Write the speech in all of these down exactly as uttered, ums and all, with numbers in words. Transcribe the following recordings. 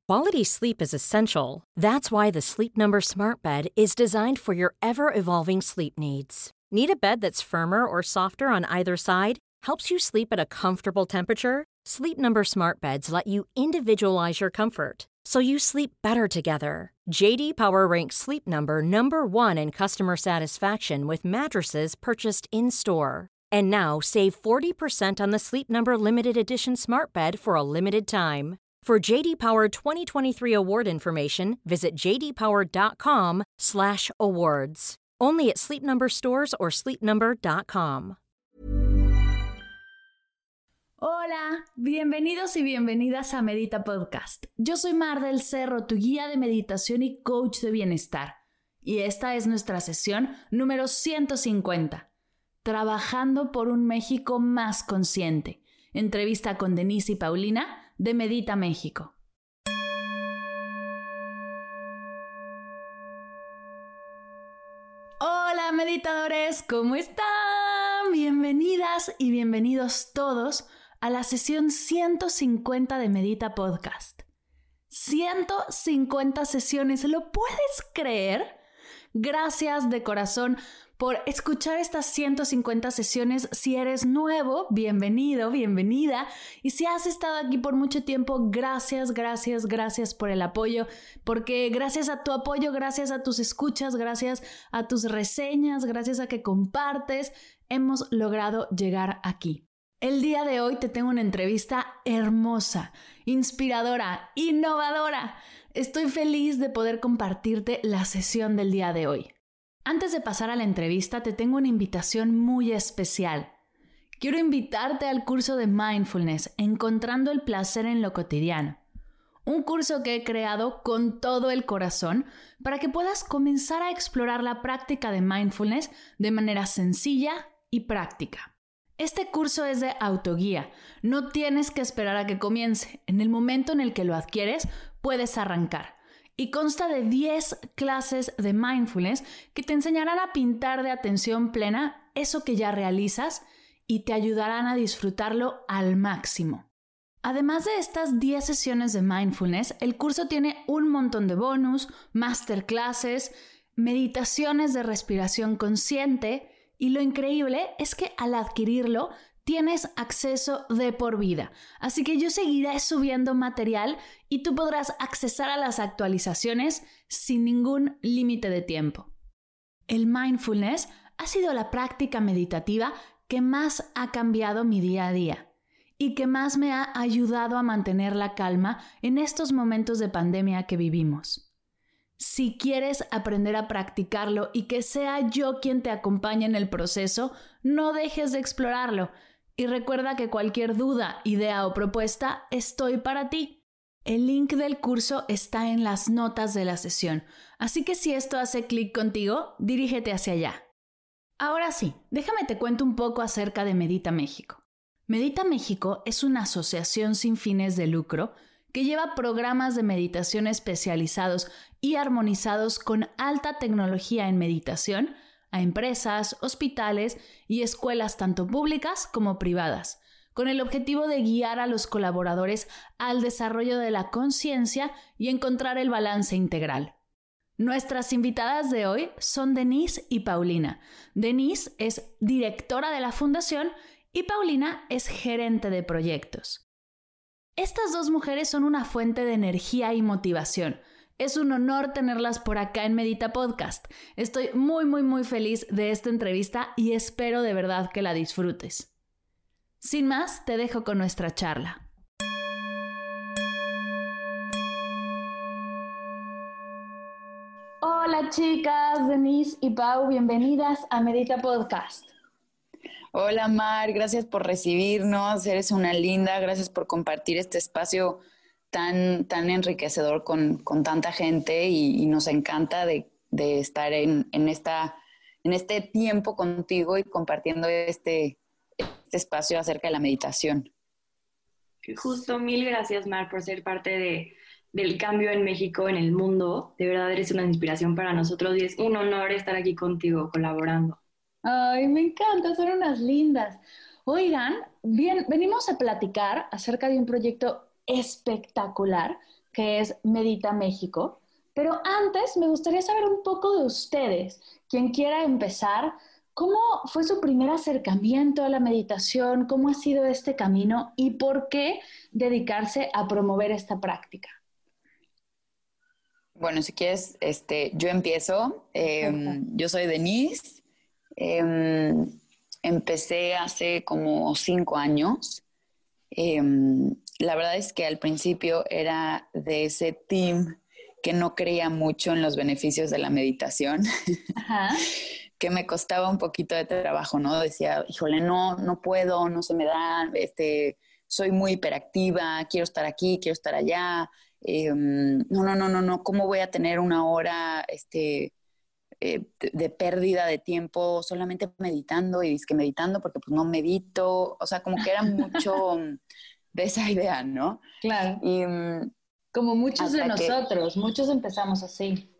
Quality sleep is essential. That's why the Sleep Number Smart Bed is designed for your ever-evolving sleep needs. Need a bed that's firmer or softer on either side? Helps you sleep at a comfortable temperature? Sleep Number Smart Beds let you individualize your comfort, so you sleep better together. J D Power ranks Sleep Number number one in customer satisfaction with mattresses purchased in-store. And now, save forty percent on the Sleep Number Limited Edition Smart Bed for a limited time. For J D Power twenty twenty-three award information, visit j d power dot com slash awards. Only at Sleep Number stores or sleep number dot com. Hola, bienvenidos y bienvenidas a Medita Podcast. Yo soy Mar del Cerro, tu guía de meditación y coach de bienestar. Y esta es nuestra sesión número ciento cincuenta. Trabajando por un México más consciente. Entrevista con Denise y Paulina de Medita México. Hola meditadores, ¿cómo están? Bienvenidas y bienvenidos todos a la sesión ciento cincuenta de Medita Podcast. ciento cincuenta sesiones, ¿lo puedes creer? Gracias de corazón por escuchar estas ciento cincuenta sesiones. Si eres nuevo, bienvenido, bienvenida. Y si has estado aquí por mucho tiempo, gracias, gracias, gracias por el apoyo. Porque gracias a tu apoyo, gracias a tus escuchas, gracias a tus reseñas, gracias a que compartes, hemos logrado llegar aquí. El día de hoy te tengo una entrevista hermosa, inspiradora, innovadora. Estoy feliz de poder compartirte la sesión del día de hoy. Antes de pasar a la entrevista, te tengo una invitación muy especial. Quiero invitarte al curso de Mindfulness, Encontrando el Placer en lo Cotidiano. Un curso que he creado con todo el corazón para que puedas comenzar a explorar la práctica de Mindfulness de manera sencilla y práctica. Este curso es de autoguía. No tienes que esperar a que comience. En el momento en el que lo adquieres, puedes arrancar. Y consta de diez clases de mindfulness que te enseñarán a pintar de atención plena eso que ya realizas y te ayudarán a disfrutarlo al máximo. Además de estas diez sesiones de mindfulness, el curso tiene un montón de bonus, masterclasses, meditaciones de respiración consciente y lo increíble es que al adquirirlo tienes acceso de por vida, así que yo seguiré subiendo material y tú podrás accesar a las actualizaciones sin ningún límite de tiempo. El mindfulness ha sido la práctica meditativa que más ha cambiado mi día a día y que más me ha ayudado a mantener la calma en estos momentos de pandemia que vivimos. Si quieres aprender a practicarlo y que sea yo quien te acompañe en el proceso, no dejes de explorarlo. Y recuerda que cualquier duda, idea o propuesta, estoy para ti. El link del curso está en las notas de la sesión, así que si esto hace clic contigo, dirígete hacia allá. Ahora sí, déjame te cuento un poco acerca de Medita México. Medita México es una asociación sin fines de lucro que lleva programas de meditación especializados y armonizados con alta tecnología en meditación a empresas, hospitales y escuelas tanto públicas como privadas, con el objetivo de guiar a los colaboradores al desarrollo de la conciencia y encontrar el balance integral. Nuestras invitadas de hoy son Denise y Paulina. Denise es directora de la fundación y Paulina es gerente de proyectos. Estas dos mujeres son una fuente de energía y motivación. Es un honor tenerlas por acá en Medita Podcast. Estoy muy, muy, muy feliz de esta entrevista y espero de verdad que la disfrutes. Sin más, te dejo con nuestra charla. Hola chicas, Denise y Pau, bienvenidas a Medita Podcast. Hola Mar, gracias por recibirnos, eres una linda, gracias por compartir este espacio tan, tan enriquecedor con, con tanta gente y, y nos encanta de, de estar en, en, esta, en este tiempo contigo y compartiendo este, este espacio acerca de la meditación. Justo, mil gracias Mar por ser parte de, del cambio en México, en el mundo. De verdad eres una inspiración para nosotros y es un honor estar aquí contigo colaborando. Ay, me encanta, son unas lindas. Oigan, bien, venimos a platicar acerca de un proyecto espectacular que es Medita México. Pero antes me gustaría saber un poco de ustedes. Quien quiera empezar, ¿cómo fue su primer acercamiento a la meditación? ¿Cómo ha sido este camino? ¿Y por qué dedicarse a promover esta práctica? Bueno, si quieres, este, yo empiezo. Eh, yo soy Denise. Eh, empecé hace como cinco años. Eh, la verdad es que al principio era de ese team que no creía mucho en los beneficios de la meditación, Ajá. que me costaba un poquito de trabajo, ¿no? Decía, híjole, no, no puedo, no se me da, este, soy muy hiperactiva, quiero estar aquí, quiero estar allá, eh, no, no, no, no, no, ¿cómo voy a tener una hora, este, eh, de, de pérdida de tiempo solamente meditando y disque meditando porque pues no medito, o sea, como que era mucho de esa idea, ¿no? Claro. Y como muchos de que, nosotros, muchos empezamos así.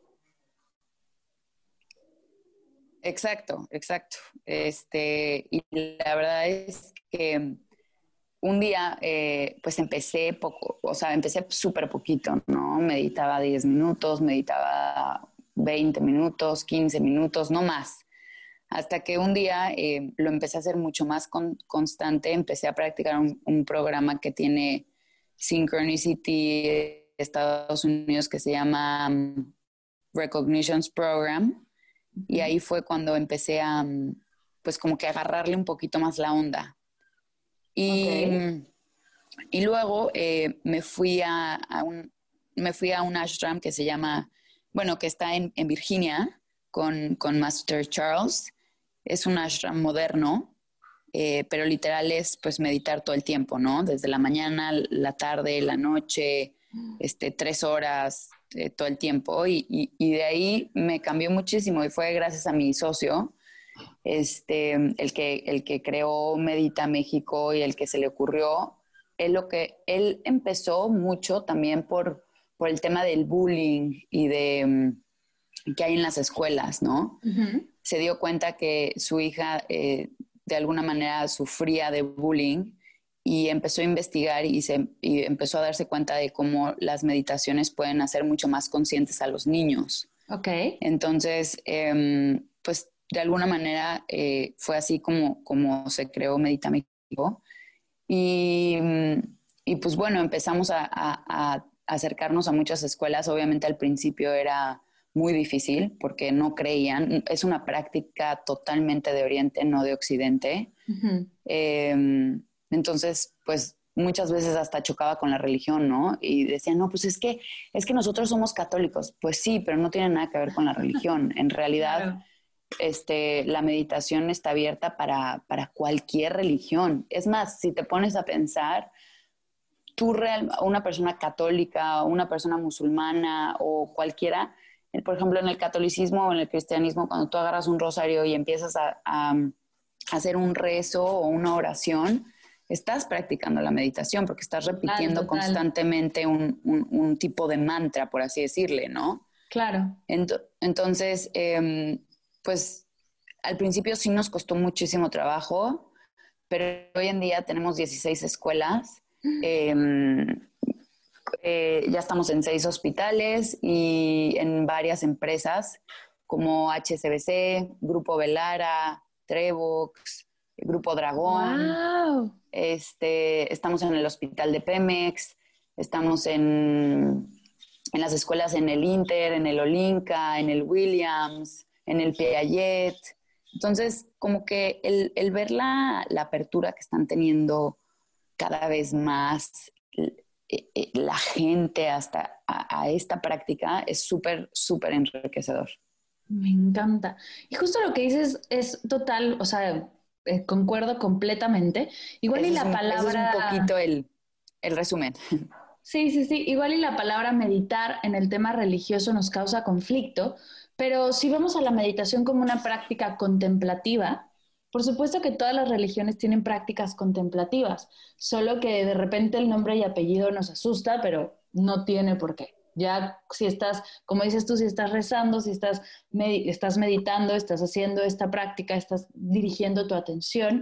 Exacto, exacto. Este, y la verdad es que un día, eh, pues empecé poco, o sea, empecé súper poquito, ¿no? Meditaba diez minutos, meditaba veinte minutos, quince minutos, no más. Hasta que un día eh, lo empecé a hacer mucho más con, constante, empecé a practicar un, un programa que tiene Synchronicity de Estados Unidos que se llama um, Recognitions Program. Y ahí fue cuando empecé a, pues como que agarrarle un poquito más la onda. Y, okay. y luego eh, me fui a, a un, me fui a un ashram que se llama, bueno, que está en, en Virginia con, con Master Charles. Es un ashram moderno, eh, pero literal es pues meditar todo el tiempo, ¿no? Desde la mañana, la tarde, la noche, este, tres horas, eh, todo el tiempo. Y, y, y de ahí me cambió muchísimo y fue gracias a mi socio, este, el que, el que creó Medita México y el que se le ocurrió. Él, lo que, él empezó mucho también por, por el tema del bullying y de um, que hay en las escuelas, ¿no? Uh-huh. Se dio cuenta que su hija eh, de alguna manera sufría de bullying y empezó a investigar y, se, y empezó a darse cuenta de cómo las meditaciones pueden hacer mucho más conscientes a los niños. Okay. Entonces, eh, pues de alguna manera eh, fue así como, como se creó Medita México. Y, y pues bueno, empezamos a, a, a acercarnos a muchas escuelas. Obviamente al principio era muy difícil porque no creían. Es una práctica totalmente de Oriente, no de Occidente. Uh-huh. Eh, entonces, pues muchas veces hasta chocaba con la religión, ¿no? Y decían, no, pues es que, es que nosotros somos católicos. Pues sí, pero no tiene nada que ver con la religión. En realidad, claro. este, la meditación está abierta para, para cualquier religión. Es más, si te pones a pensar, tú, real, una persona católica, una persona musulmana o cualquiera, por ejemplo, en el catolicismo o en el cristianismo, cuando tú agarras un rosario y empiezas a, a, a hacer un rezo o una oración, estás practicando la meditación porque estás repitiendo total, total. constantemente un, un, un tipo de mantra, por así decirle, ¿no? Claro. Ent- entonces, eh, pues al principio sí nos costó muchísimo trabajo, pero hoy en día tenemos dieciséis escuelas. Eh, Eh, ya estamos en seis hospitales y en varias empresas como H S B C, Grupo Velara, Trevox, Grupo Dragón. Wow. Este, estamos en el hospital de Pemex, estamos en, en las escuelas en el Inter, en el Olinka, en el Williams, en el Piaget. Entonces, como que el, el ver la, la apertura que están teniendo cada vez más la gente hasta a, a esta práctica es súper, súper enriquecedor. Me encanta. Y justo lo que dices es total, o sea, eh, concuerdo completamente. Igual ese y la es un, palabra... Ese es un poquito el, el resumen. Sí, sí, sí. Igual y la palabra meditar en el tema religioso nos causa conflicto, pero si vemos a la meditación como una práctica contemplativa, por supuesto que todas las religiones tienen prácticas contemplativas, solo que de repente el nombre y apellido nos asusta, pero no tiene por qué. Ya si estás, como dices tú, si estás rezando, si estás, med- estás meditando, estás haciendo esta práctica, estás dirigiendo tu atención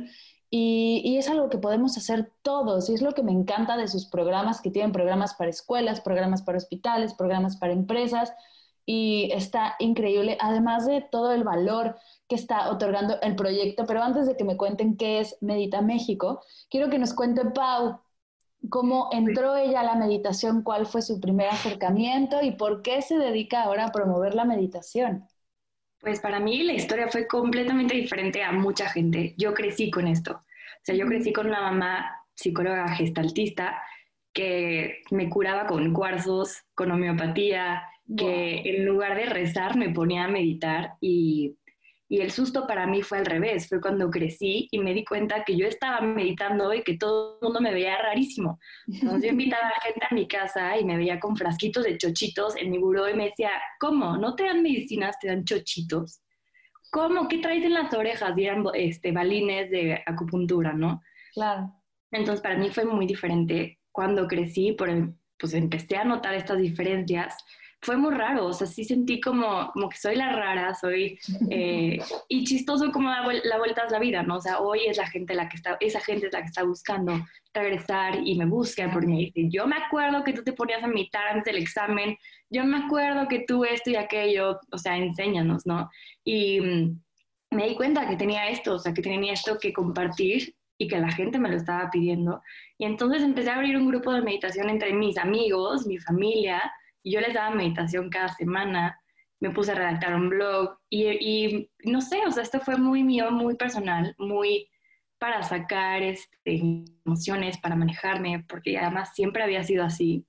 Y, y es algo que podemos hacer todos, y es lo que me encanta de sus programas, que tienen programas para escuelas, programas para hospitales, programas para empresas, y está increíble, además de todo el valor que está otorgando el proyecto. Pero antes de que me cuenten qué es Medita México, quiero que nos cuente Pau cómo entró ella a la meditación, cuál fue su primer acercamiento y por qué se dedica ahora a promover la meditación. Pues para mí la historia fue completamente diferente a mucha gente. Yo crecí con esto. O sea, yo crecí con una mamá psicóloga gestaltista que me curaba con cuarzos, con homeopatía, que en lugar de rezar me ponía a meditar y, y el susto para mí fue al revés. Fue cuando crecí y me di cuenta que yo estaba meditando y que todo el mundo me veía rarísimo. Entonces yo invitaba a gente a mi casa y me veía con frasquitos de chochitos en mi buró y me decía, ¿cómo? ¿No te dan medicinas, te dan chochitos? ¿Cómo? ¿Qué traes en las orejas? Y eran este, balines de acupuntura, ¿no? Claro. Entonces para mí fue muy diferente. Cuando crecí, por, pues empecé a notar estas diferencias. Fue muy raro, o sea, sí sentí como, como que soy la rara, soy... Eh, y chistoso como la, la vuelta es la vida, ¿no? O sea, hoy es la gente la que está, esa gente es la que está buscando regresar y me busca porque me dicen, yo me acuerdo que tú te ponías a meditar antes del examen, yo me acuerdo que tú esto y aquello, o sea, enséñanos, ¿no? Y mm, me di cuenta que tenía esto, o sea, que tenía esto que compartir y que la gente me lo estaba pidiendo. Y entonces empecé a abrir un grupo de meditación entre mis amigos, mi familia, y yo les daba meditación cada semana, me puse a redactar un blog y, y no sé, o sea, esto fue muy mío, muy personal, muy para sacar este, emociones, para manejarme, porque además siempre había sido así.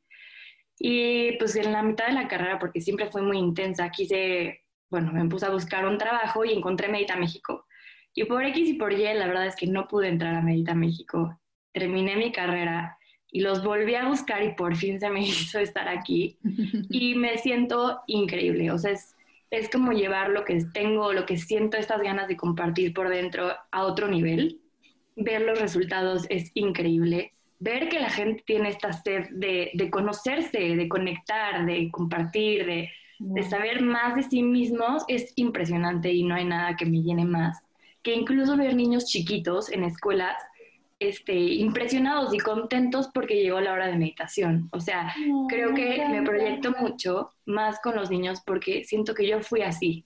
Y pues en la mitad de la carrera, porque siempre fue muy intensa, quise, bueno, me puse a buscar un trabajo y encontré Medita México. Y por X y por Y, la verdad es que no pude entrar a Medita México. Terminé mi carrera y los volví a buscar y por fin se me hizo estar aquí y me siento increíble, o sea, es, es como llevar lo que tengo, lo que siento, estas ganas de compartir por dentro a otro nivel, ver los resultados es increíble, ver que la gente tiene esta sed de, de conocerse, de conectar, de compartir, de, wow. de saber más de sí mismos es impresionante y no hay nada que me llene más, que incluso ver niños chiquitos en escuelas Este, impresionados y contentos porque llegó la hora de meditación. O sea, no, creo que me proyecto mucho más con los niños porque siento que yo fui así.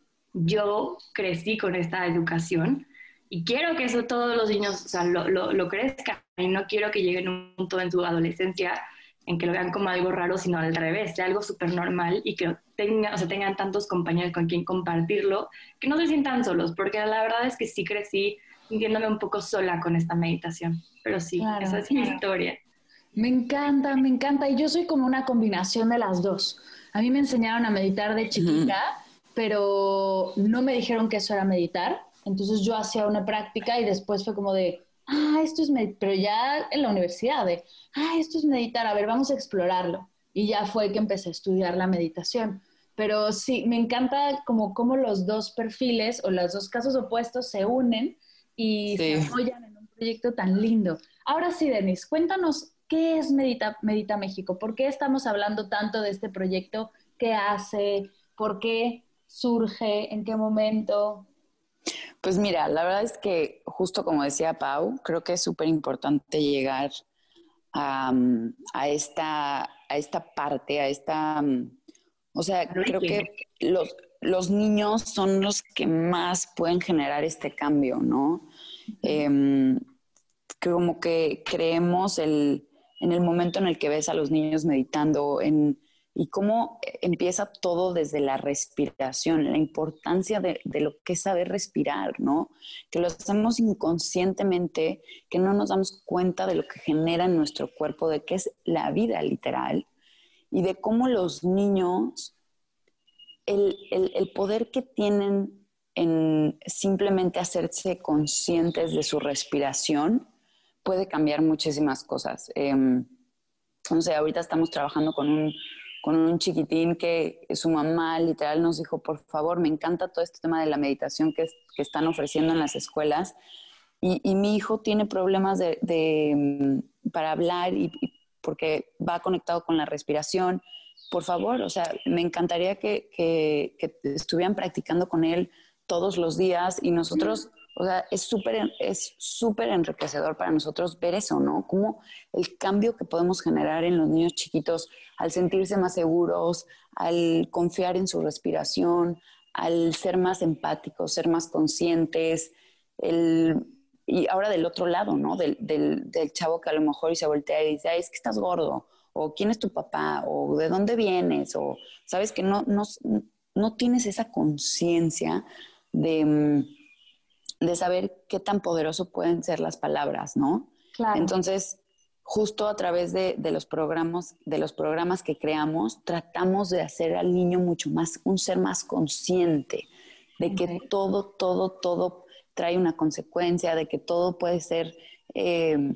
Yo crecí con esta educación y quiero que eso todos los niños, o sea, lo, lo, lo crezcan y no quiero que lleguen a un punto en su adolescencia en que lo vean como algo raro, sino al revés, sea algo súper normal y que tenga, o sea, tengan tantos compañeros con quien compartirlo, que no se sientan solos, porque la verdad es que sí crecí sintiéndome un poco sola con esta meditación. Pero sí, claro, esa es claro. mi historia. Me encanta, me encanta. Y yo soy como una combinación de las dos. A mí me enseñaron a meditar de chiquita, uh-huh. pero no me dijeron que eso era meditar. Entonces yo hacía una práctica y después fue como de, ah, esto es meditar. Pero ya en la universidad, de, ah, esto es meditar. A ver, vamos a explorarlo. Y ya fue que empecé a estudiar la meditación. Pero sí, me encanta como cómo los dos perfiles o los dos casos opuestos se unen y sí. se apoyan en un proyecto tan lindo. Ahora sí, Denise, cuéntanos qué es Medita, Medita México, por qué estamos hablando tanto de este proyecto, qué hace, por qué surge, en qué momento. Pues mira, la verdad es que justo como decía Pau, creo que es súper importante llegar a, a, esta, a esta parte, a esta... O sea, creo que los... los niños son los que más pueden generar este cambio, ¿no? Uh-huh. Eh, como que creemos el, en el momento en el que ves a los niños meditando en, y cómo empieza todo desde la respiración, la importancia de, de lo que es saber respirar, ¿no? Que lo hacemos inconscientemente, que no nos damos cuenta de lo que genera en nuestro cuerpo, de qué es la vida literal y de cómo los niños... El, el, el poder que tienen en simplemente hacerse conscientes de su respiración puede cambiar muchísimas cosas. Eh, no sé, ahorita estamos trabajando con un, con un chiquitín que su mamá literal nos dijo, por favor, me encanta todo este tema de la meditación que, que están ofreciendo en las escuelas y, y mi hijo tiene problemas de, de, para hablar y, y porque va conectado con la respiración. Por favor, o sea, me encantaría que, que, que estuvieran practicando con él todos los días y nosotros, O sea, es súper es súper enriquecedor para nosotros ver eso, ¿no? Como el cambio que podemos generar en los niños chiquitos al sentirse más seguros, al confiar en su respiración, al ser más empáticos, ser más conscientes. El, y ahora del otro lado, ¿no? Del, del, del chavo que a lo mejor y se voltea y dice, ay, es que estás gordo, o quién es tu papá, o de dónde vienes, o sabes que no, no, no tienes esa conciencia de, de saber qué tan poderoso pueden ser las palabras, ¿no? Claro. Entonces, justo a través de, de, los programas, de los programas que creamos, tratamos de hacer al niño mucho más, un ser más consciente de que Okay. todo, todo, todo trae una consecuencia, de que todo puede ser, eh,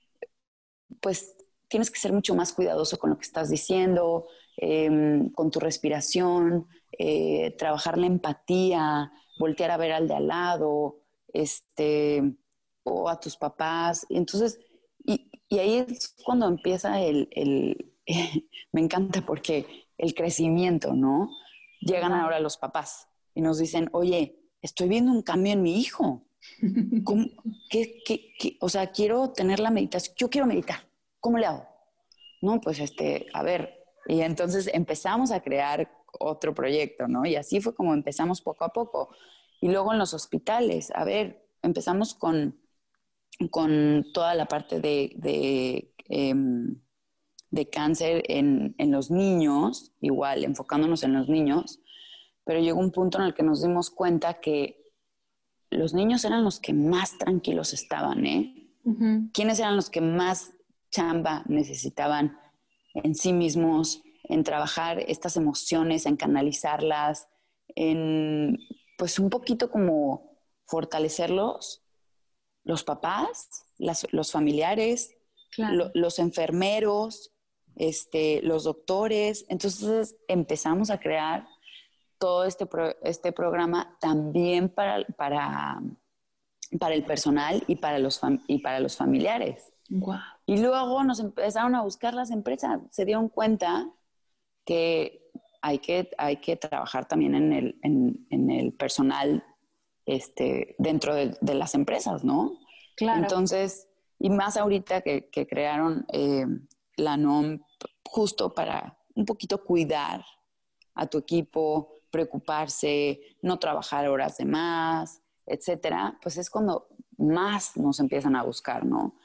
pues tienes que ser mucho más cuidadoso con lo que estás diciendo, eh, con tu respiración, eh, trabajar la empatía, voltear a ver al de al lado, este, o a tus papás. Y entonces, y, y ahí es cuando empieza el, el me encanta porque el crecimiento, ¿no? Llegan Ajá. ahora los papás y nos dicen, oye, estoy viendo un cambio en mi hijo. ¿Cómo? ¿Qué, qué, qué? O sea, quiero tener la meditación, yo quiero meditar. ¿Cómo le hago? No, pues este, a ver. Y entonces empezamos a crear otro proyecto, ¿no? Y así fue como empezamos poco a poco. Y luego en los hospitales, a ver, empezamos con, con toda la parte de, de, eh, de cáncer en, en los niños, igual enfocándonos en los niños, pero llegó un punto en el que nos dimos cuenta que los niños eran los que más tranquilos estaban, ¿eh? Uh-huh. ¿Quiénes eran los que más chamba necesitaban en sí mismos, en trabajar estas emociones, en canalizarlas, en pues un poquito como fortalecerlos? Los papás, las, los familiares, Claro. lo, los enfermeros, este, los doctores. Entonces empezamos a crear todo este, pro, este programa también para, para, para el personal y para los, fam, y para los familiares. Wow. Y luego nos empezaron a buscar las empresas. Se dieron cuenta que hay que, hay que trabajar también en el, en, en el personal este, dentro de, de las empresas, ¿no? Claro. Entonces, y más ahorita que, que crearon eh, la N O M justo para un poquito cuidar a tu equipo, preocuparse, no trabajar horas de más, etcétera, pues es cuando más nos empiezan a buscar, ¿no?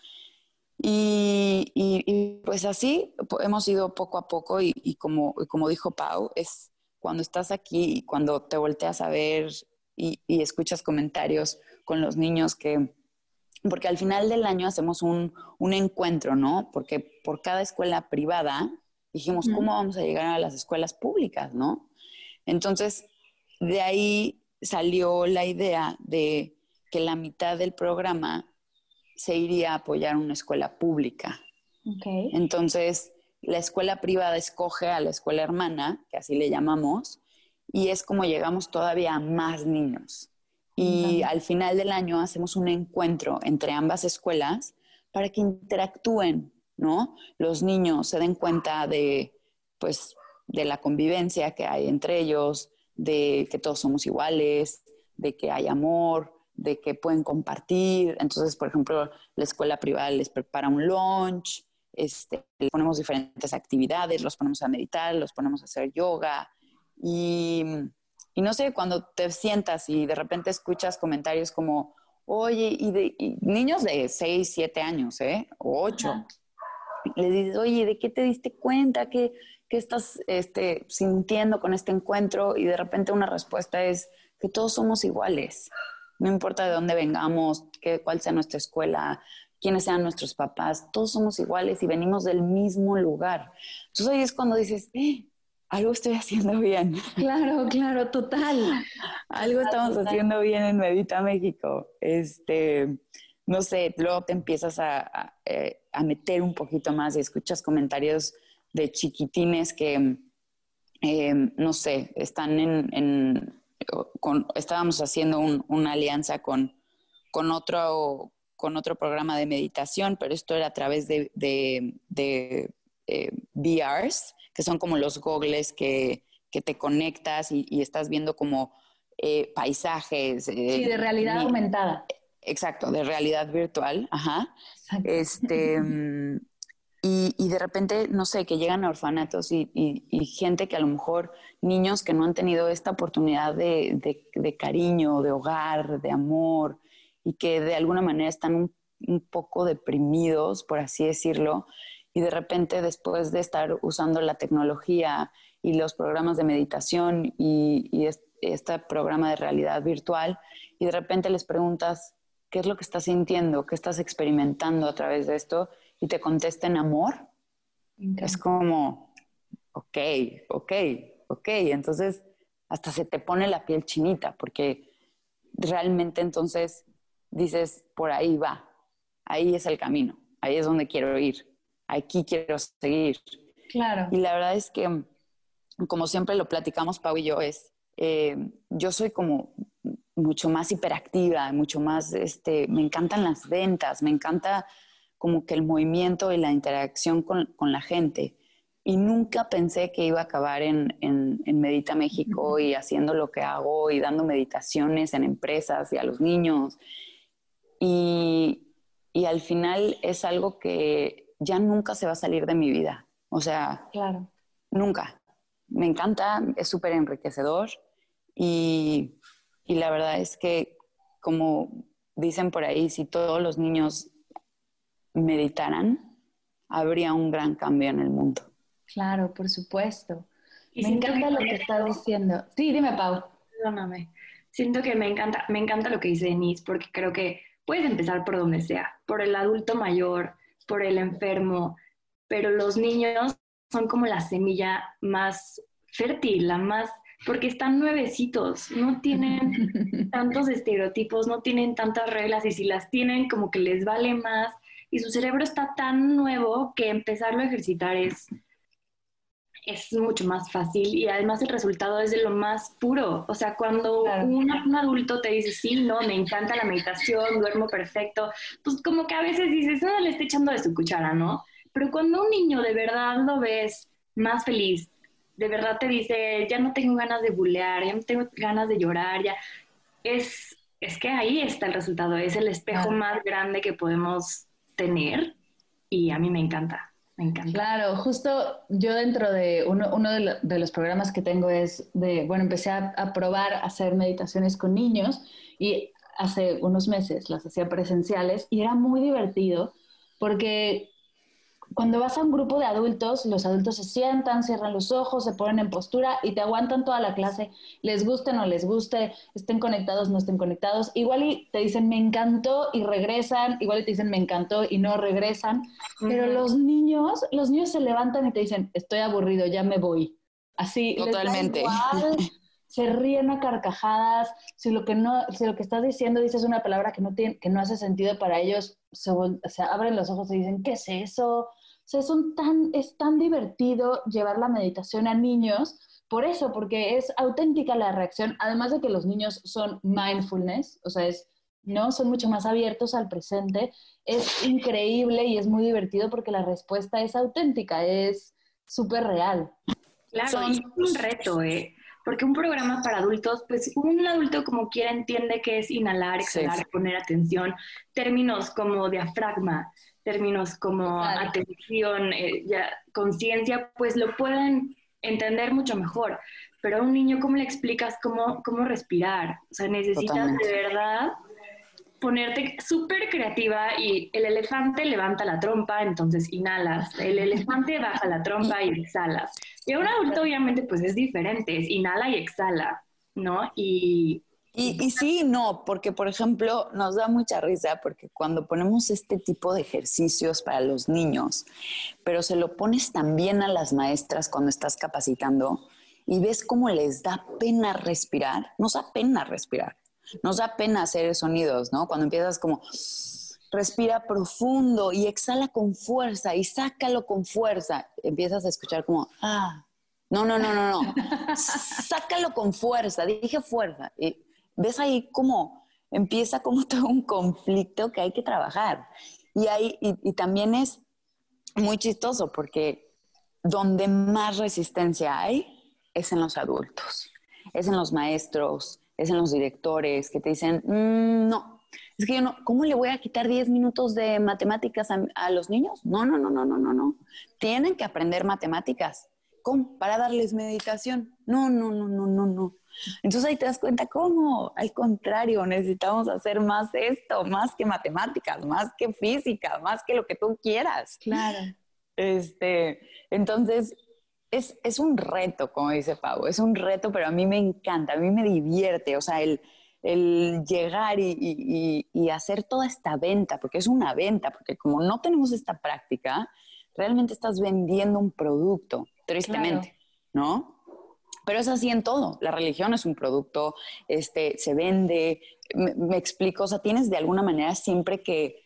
Y, y, y pues así hemos ido poco a poco y, y como, como dijo Pau, es cuando estás aquí y cuando te volteas a ver y, y escuchas comentarios con los niños que, porque al final del año hacemos un, un encuentro, ¿no? Porque por cada escuela privada dijimos, uh-huh, ¿cómo vamos a llegar a las escuelas públicas, no? Entonces, de ahí salió la idea de que la mitad del programa se iría a apoyar una escuela pública. Okay. Entonces, la escuela privada escoge a la escuela hermana, que así le llamamos, y es como llegamos todavía a más niños. Y okay, al final del año hacemos un encuentro entre ambas escuelas para que interactúen, ¿no? Los niños se den cuenta de, pues, de la convivencia que hay entre ellos, de que todos somos iguales, de que hay amor, de que pueden compartir. Entonces, por ejemplo, la escuela privada les prepara un lunch, este, les ponemos diferentes actividades, los ponemos a meditar, los ponemos a hacer yoga. Y, y no sé, cuando te sientas y de repente escuchas comentarios como, oye, y, de, y niños de seis, siete años, ¿eh? O ocho, ajá, le dices, oye, ¿de qué te diste cuenta? ¿Qué, qué estás este, sintiendo con este encuentro? Y de repente una respuesta es que todos somos iguales. No importa de dónde vengamos, qué, cuál sea nuestra escuela, quiénes sean nuestros papás, todos somos iguales y venimos del mismo lugar. Entonces ahí es cuando dices, eh, algo estoy haciendo bien. Claro, claro, total. Algo estamos total, haciendo bien en Medita México. Este, no sé, luego te empiezas a, a, a meter un poquito más y escuchas comentarios de chiquitines que, eh, no sé, están en... en Con, estábamos haciendo un, una alianza con, con, otro, con otro programa de meditación, pero esto era a través de, de, de eh, V Rs, que son como los goggles que, que te conectas y, y estás viendo como eh, paisajes. Eh, sí, de realidad mi, aumentada. Exacto, de realidad virtual, ajá. Exacto. Este, y, y de repente, no sé, que llegan a orfanatos y, y, y gente que a lo mejor, niños que no han tenido esta oportunidad de, de, de cariño, de hogar, de amor, y que de alguna manera están un, un poco deprimidos, por así decirlo, y de repente después de estar usando la tecnología y los programas de meditación y, y este programa de realidad virtual, y de repente les preguntas, ¿qué es lo que estás sintiendo? ¿Qué estás experimentando a través de esto? Y te contesten amor. Okay. Es como, ok, ok, ok. Entonces, hasta se te pone la piel chinita, porque realmente entonces dices, por ahí va, ahí es el camino, ahí es donde quiero ir, aquí quiero seguir. Claro. Y la verdad es que, como siempre lo platicamos Pau y yo, es, eh, yo soy como mucho más hiperactiva, mucho más, este, me encantan las ventas, me encanta como que el movimiento y la interacción con, con la gente. Y nunca pensé que iba a acabar en, en, en Medita México y haciendo lo que hago y dando meditaciones en empresas y a los niños. Y, y al final es algo que ya nunca se va a salir de mi vida. O sea, claro. Nunca. Me encanta, es súper enriquecedor y, y la verdad es que, como dicen por ahí, si todos los niños meditaran, habría un gran cambio en el mundo. Claro, por supuesto. Y me encanta que lo que estás diciendo. Sí, dime, Pau. Perdóname. Siento que me encanta, me encanta lo que dice Denise, porque creo que puedes empezar por donde sea, por el adulto mayor, por el enfermo, pero los niños son como la semilla más fértil, la más, porque están nuevecitos, no tienen tantos estereotipos, no tienen tantas reglas, y si las tienen como que les vale más, y su cerebro está tan nuevo que empezarlo a ejercitar es, es mucho más fácil, y además el resultado es de lo más puro. O sea, cuando claro. un, un adulto te dice, sí, no, me encanta la meditación, duermo perfecto, pues como que a veces dices, no, le está echando de su cuchara, ¿no? Pero cuando un niño de verdad lo ves más feliz, de verdad te dice, ya no tengo ganas de bulear, ya no tengo ganas de llorar, ya es, es que ahí está el resultado, es el espejo claro. más grande que podemos tener, y a mí me encanta, me encanta. Claro, justo yo dentro de uno, uno de, lo, de los programas que tengo es de, bueno, empecé a, a probar a hacer meditaciones con niños y hace unos meses las hacía presenciales y era muy divertido porque cuando vas a un grupo de adultos, los adultos se sientan, cierran los ojos, se ponen en postura y te aguantan toda la clase, les guste o no les guste, estén conectados o no estén conectados. Igual y te dicen me encantó y regresan, igual y te dicen me encantó y no regresan. Uh-huh. Pero los niños, los niños se levantan y te dicen estoy aburrido, ya me voy. Así, totalmente. Les da igual, se ríen a carcajadas. Si lo que no, si lo que estás diciendo dices una palabra que no tiene, que no hace sentido para ellos, se, se abren los ojos y dicen ¿qué es eso? O sea, es, un tan, es tan divertido llevar la meditación a niños, por eso, porque es auténtica la reacción, además de que los niños son mindfulness, o sea, es, ¿no? Son mucho más abiertos al presente, es increíble y es muy divertido porque la respuesta es auténtica, es súper real. Claro, son... y es un reto, ¿eh? Porque un programa para adultos, pues un adulto como quiera entiende que es inhalar, exhalar, sí. poner atención, términos como diafragma, términos como claro. atención, eh, ya, conciencia, pues lo pueden entender mucho mejor. Pero a un niño, ¿cómo le explicas cómo, cómo respirar? O sea, necesitas Totalmente. de verdad ponerte súper creativa, y el elefante levanta la trompa, entonces inhalas. El elefante baja la trompa y exhalas. Y a un adulto, obviamente, pues es diferente, es inhala y exhala, ¿no? Y... Y, y sí, no, porque por ejemplo nos da mucha risa porque cuando ponemos este tipo de ejercicios para los niños, pero se lo pones también a las maestras cuando estás capacitando y ves cómo les da pena respirar, nos da pena respirar, nos da pena hacer sonidos, ¿no? Cuando empiezas como respira profundo y exhala con fuerza y sácalo con fuerza, empiezas a escuchar como ah, no, no, no, no, no, sácalo con fuerza, dije fuerza y ves ahí cómo empieza como todo un conflicto que hay que trabajar. Y, hay, y, y también es muy chistoso porque donde más resistencia hay es en los adultos, es en los maestros, es en los directores que te dicen, mmm, no, es que yo no, ¿cómo le voy a quitar diez minutos de matemáticas a, a los niños? No, no, no, no, no, no, no. Tienen que aprender matemáticas. ¿Cómo? Para darles meditación. No, no, no, no, no, no. Entonces ahí te das cuenta cómo, al contrario, necesitamos hacer más esto, más que matemáticas, más que física, más que lo que tú quieras. Claro. Este, entonces, es, es un reto, como dice Pau, es un reto, pero a mí me encanta, a mí me divierte, o sea, el, el llegar y, y, y hacer toda esta venta, porque es una venta, porque como no tenemos esta práctica, realmente estás vendiendo un producto, tristemente, claro. ¿No? Pero es así en todo. La religión es un producto, este, se vende, me, me explico, o sea, tienes de alguna manera siempre que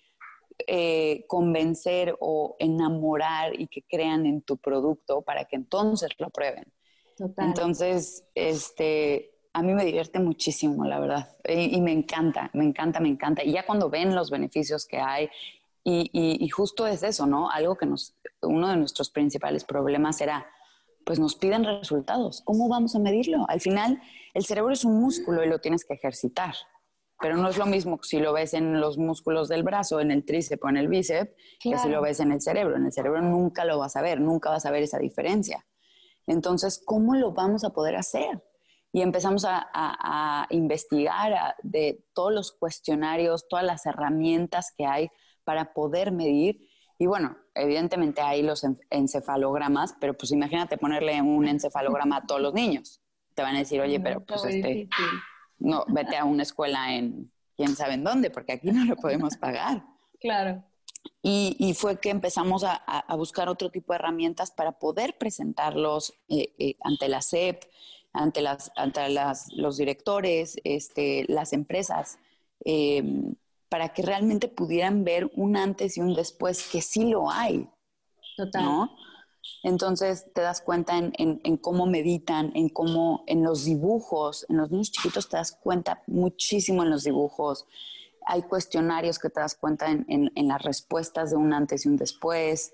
eh, convencer o enamorar y que crean en tu producto para que entonces lo prueben. Total. Entonces, este, a mí me divierte muchísimo, la verdad, y, y me encanta, me encanta, me encanta. Y ya cuando ven los beneficios que hay, y, y, y justo es eso, ¿no? Algo que nos, uno de nuestros principales problemas era, pues nos piden resultados. ¿Cómo vamos a medirlo? Al final, el cerebro es un músculo y lo tienes que ejercitar. Pero no es lo mismo si lo ves en los músculos del brazo, en el tríceps o en el bíceps, claro. Que si lo ves en el cerebro. En el cerebro nunca lo vas a ver, nunca vas a ver esa diferencia. Entonces, ¿cómo lo vamos a poder hacer? Y empezamos a, a, a investigar a, de todos los cuestionarios, todas las herramientas que hay para poder medir. Y bueno, evidentemente hay los encefalogramas, pero pues imagínate ponerle un encefalograma a todos los niños. Te van a decir, oye, pero pues este, no, vete a una escuela en quién sabe en dónde, porque aquí no lo podemos pagar. Claro. Y, y fue que empezamos a, a buscar otro tipo de herramientas para poder presentarlos eh, eh, ante la S E P, ante, las, ante las, los directores, este, las empresas, eh, para que realmente pudieran ver un antes y un después, que sí lo hay. Total. ¿No? Entonces te das cuenta en, en, en cómo meditan, en cómo, en los dibujos, en los niños chiquitos te das cuenta muchísimo en los dibujos. Hay cuestionarios que te das cuenta en, en, en las respuestas de un antes y un después.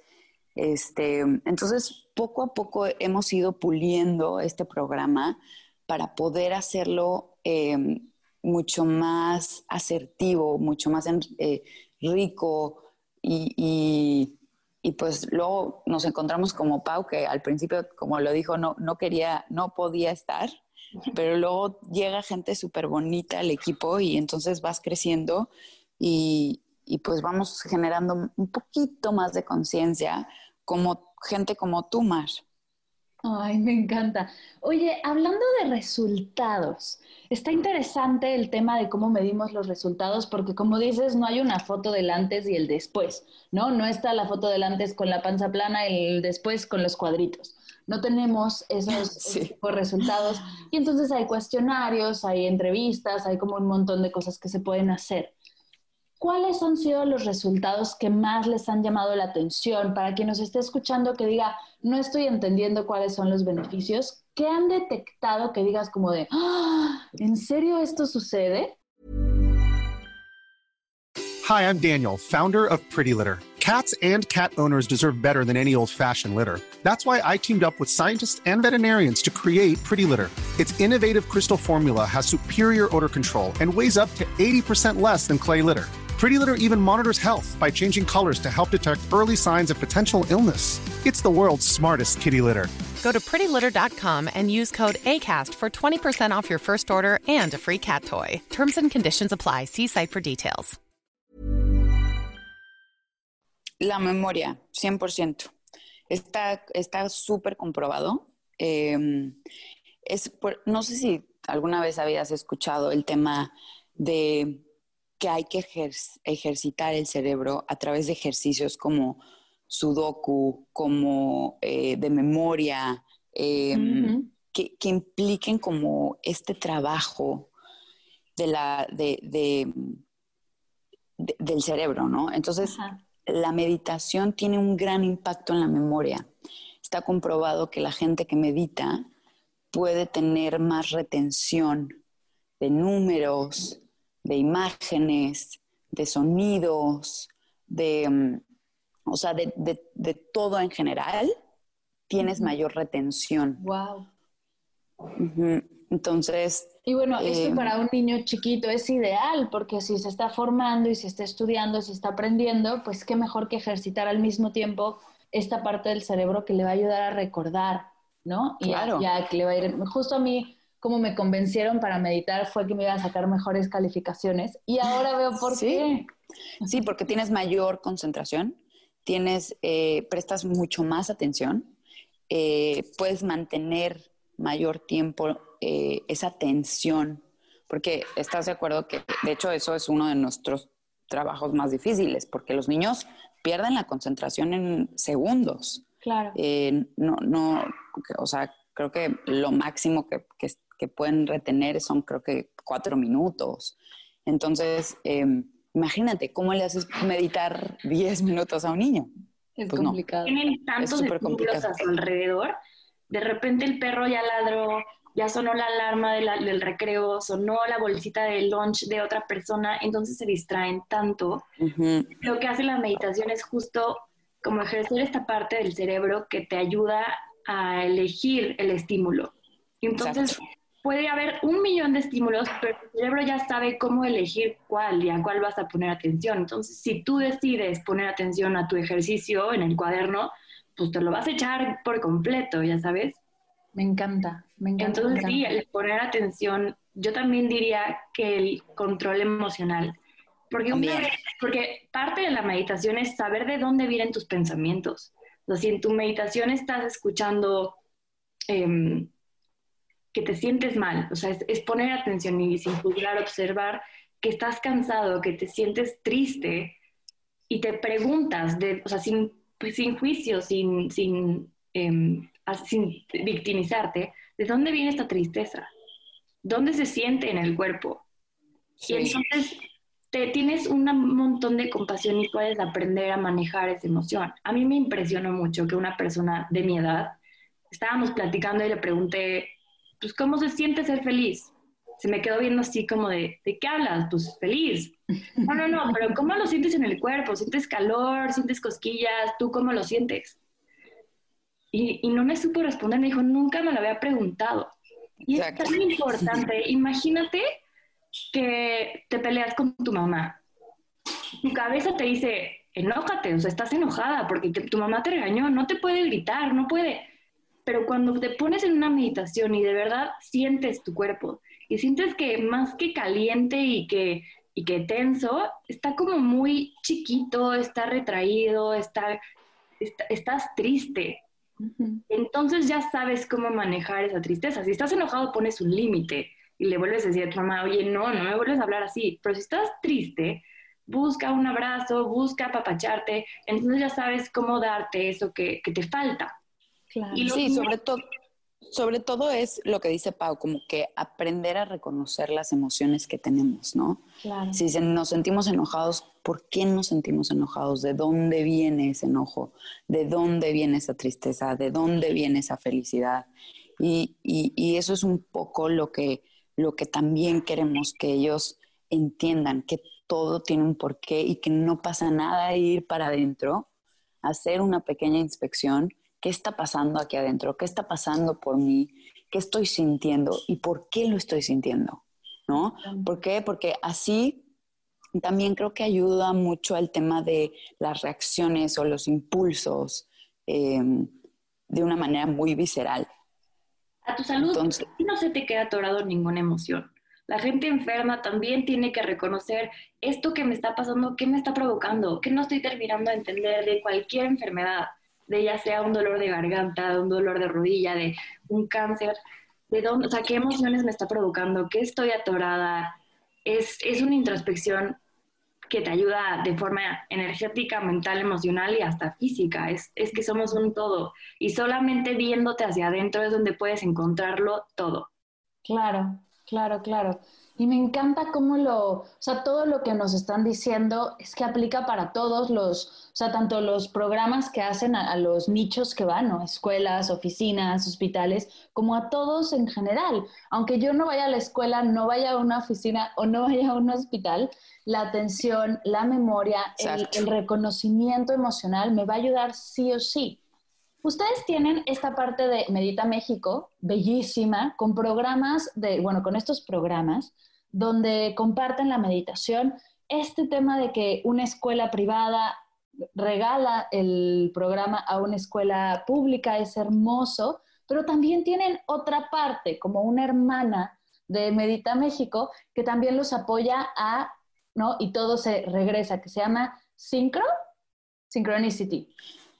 Este, entonces, poco a poco hemos ido puliendo este programa para poder hacerlo eh, mucho más asertivo, mucho más eh, rico y, y, y pues luego nos encontramos como Pau, que al principio, como lo dijo, no, no quería, no podía estar, pero luego llega gente súper bonita al equipo y entonces vas creciendo y, y pues vamos generando un poquito más de conciencia como gente como tú, Mar. Ay, me encanta. Oye, hablando de resultados, está interesante el tema de cómo medimos los resultados, porque como dices, no hay una foto del antes y el después, ¿no? No está la foto del antes con la panza plana y el después con los cuadritos. No tenemos esos, sí. esos resultados. Y entonces hay cuestionarios, hay entrevistas, hay como un montón de cosas que se pueden hacer. ¿Cuáles han sido los resultados que más les han llamado la atención? Para quien nos esté escuchando que diga, no estoy entendiendo cuáles son los beneficios, ¿qué han detectado que digas como de, ¡ah! ¿En serio esto sucede? Hi, I'm Daniel, founder of Pretty Litter. Cats and cat owners deserve better than any old-fashioned litter. That's why I teamed up with scientists and veterinarians to create Pretty Litter. Its innovative crystal formula has superior odor control and weighs up to eighty percent less than clay litter. Pretty Litter even monitors health by changing colors to help detect early signs of potential illness. It's the world's smartest kitty litter. Go to pretty litter dot com and use code ACAST for twenty percent off your first order and a free cat toy. Terms and conditions apply. See site for details. La memoria, cien por ciento. Está está súper comprobado. Eh, es por, no sé si alguna vez habías escuchado el tema de que hay que ejer- ejercitar el cerebro a través de ejercicios como sudoku, como eh, de memoria, eh, uh-huh. que, que impliquen como este trabajo de la, de, de, de, del cerebro, ¿no? Entonces, uh-huh. la meditación tiene un gran impacto en la memoria. Está comprobado que la gente que medita puede tener más retención de números, de imágenes, de sonidos, de, um, o sea, de, de, de todo en general, tienes uh-huh. mayor retención. Wow. Uh-huh. Entonces... Y bueno, eh, esto para un niño chiquito es ideal, porque si se está formando y si está estudiando, si está aprendiendo, pues qué mejor que ejercitar al mismo tiempo esta parte del cerebro que le va a ayudar a recordar, ¿no? Y claro. ya que le va a ir... Justo a mí, como me convencieron para meditar, fue que me iba a sacar mejores calificaciones. Y ahora veo por ¿Sí? qué. Sí, porque tienes mayor concentración, tienes, eh, prestas mucho más atención, eh, puedes mantener mayor tiempo eh, esa tensión, porque estás de acuerdo que, de hecho, eso es uno de nuestros trabajos más difíciles, porque los niños pierden la concentración en segundos. Claro. Eh, no, no, o sea, creo que lo máximo que, que, que pueden retener son, creo que, cuatro minutos. Entonces, eh, imagínate, ¿cómo le haces meditar diez minutos a un niño? Es pues complicado. No. Tienen tantos estímulos a su alrededor. De repente el perro ya ladró, ya sonó la alarma de la, del recreo, sonó la bolsita de lunch de otra persona, entonces se distraen tanto. Uh-huh. Lo que hace la meditación es justo como ejercer esta parte del cerebro que te ayuda a elegir el estímulo. Entonces, exacto, puede haber un millón de estímulos, pero el cerebro ya sabe cómo elegir cuál y a cuál vas a poner atención. Entonces, si tú decides poner atención a tu ejercicio en el cuaderno, pues te lo vas a echar por completo, ya sabes. Me encanta, me encanta. Entonces, me encanta. sí, el poner atención, yo también diría que el control emocional. Porque, una vez, porque parte de la meditación es saber de dónde vienen tus pensamientos. O sea, si en tu meditación estás escuchando eh, que te sientes mal, o sea, es, es poner atención y sin juzgar, observar que estás cansado, que te sientes triste y te preguntas, de, o sea, sin, pues, sin juicio, sin, sin, eh, sin victimizarte, ¿de dónde viene esta tristeza? ¿Dónde se siente en el cuerpo? Sí. Y entonces te tienes un montón de compasión y puedes aprender a manejar esa emoción. A mí me impresionó mucho que una persona de mi edad, estábamos platicando y le pregunté, pues, ¿cómo se siente ser feliz? Se me quedó viendo así como de, ¿de qué hablas? Pues, feliz. No, no, no, pero ¿cómo lo sientes en el cuerpo? ¿Sientes calor? ¿Sientes cosquillas? ¿Tú cómo lo sientes? Y, y no me supo responder, me dijo, nunca me lo había preguntado. Y exacto, es tan importante. Imagínate que te peleas con tu mamá. Tu cabeza te dice, enójate, o sea, estás enojada porque te, tu mamá te regañó, no te puede gritar, no puede. Pero cuando te pones en una meditación y de verdad sientes tu cuerpo y sientes que más que caliente y que, y que tenso, está como muy chiquito, está retraído, está, está, estás triste. Uh-huh. Entonces ya sabes cómo manejar esa tristeza. Si estás enojado, pones un límite y le vuelves a decir a tu mamá, oye, no, no me vuelves a hablar así. Pero si estás triste, busca un abrazo, busca apapacharte, entonces ya sabes cómo darte eso que, que te falta. Claro. Y sí, sobre todo, sobre todo es lo que dice Pau, como que aprender a reconocer las emociones que tenemos, ¿no? Claro. Si nos sentimos enojados, ¿por qué nos sentimos enojados? ¿De dónde viene ese enojo? ¿De dónde viene esa tristeza? ¿De dónde viene esa felicidad? Y, y, y eso es un poco lo que, lo que también queremos que ellos entiendan, que todo tiene un porqué y que no pasa nada de ir para adentro, hacer una pequeña inspección. ¿Qué está pasando aquí adentro? ¿Qué está pasando por mí? ¿Qué estoy sintiendo? ¿Y por qué lo estoy sintiendo? ¿No? ¿Por qué? Porque así también creo que ayuda mucho al tema de las reacciones o los impulsos eh, de una manera muy visceral. A tu salud Entonces, no se te queda atorado ninguna emoción. La gente enferma también tiene que reconocer esto que me está pasando, qué me está provocando, qué no estoy terminando de entender de cualquier enfermedad. De ya sea un dolor de garganta, de un dolor de rodilla, de un cáncer, de dónde, o sea, qué emociones me está provocando, qué estoy atorada. Es, es una introspección que te ayuda de forma energética, mental, emocional y hasta física. Es, es que somos un todo. Y solamente viéndote hacia adentro es donde puedes encontrarlo todo. Claro, claro, claro. Y me encanta cómo lo, o sea, todo lo que nos están diciendo es que aplica para todos los, o sea, tanto los programas que hacen a, a los nichos que van, ¿no? Escuelas, oficinas, hospitales, como a todos en general. Aunque yo no vaya a la escuela, no vaya a una oficina o no vaya a un hospital, la atención, la memoria, el, el reconocimiento emocional me va a ayudar sí o sí. Ustedes tienen esta parte de Medita México, bellísima, con programas de, bueno, con estos programas donde comparten la meditación. Este tema de que una escuela privada regala el programa a una escuela pública es hermoso, pero también tienen otra parte, como una hermana de Medita México, que también los apoya a, ¿no? Y todo se regresa, que se llama Synchro, Synchronicity.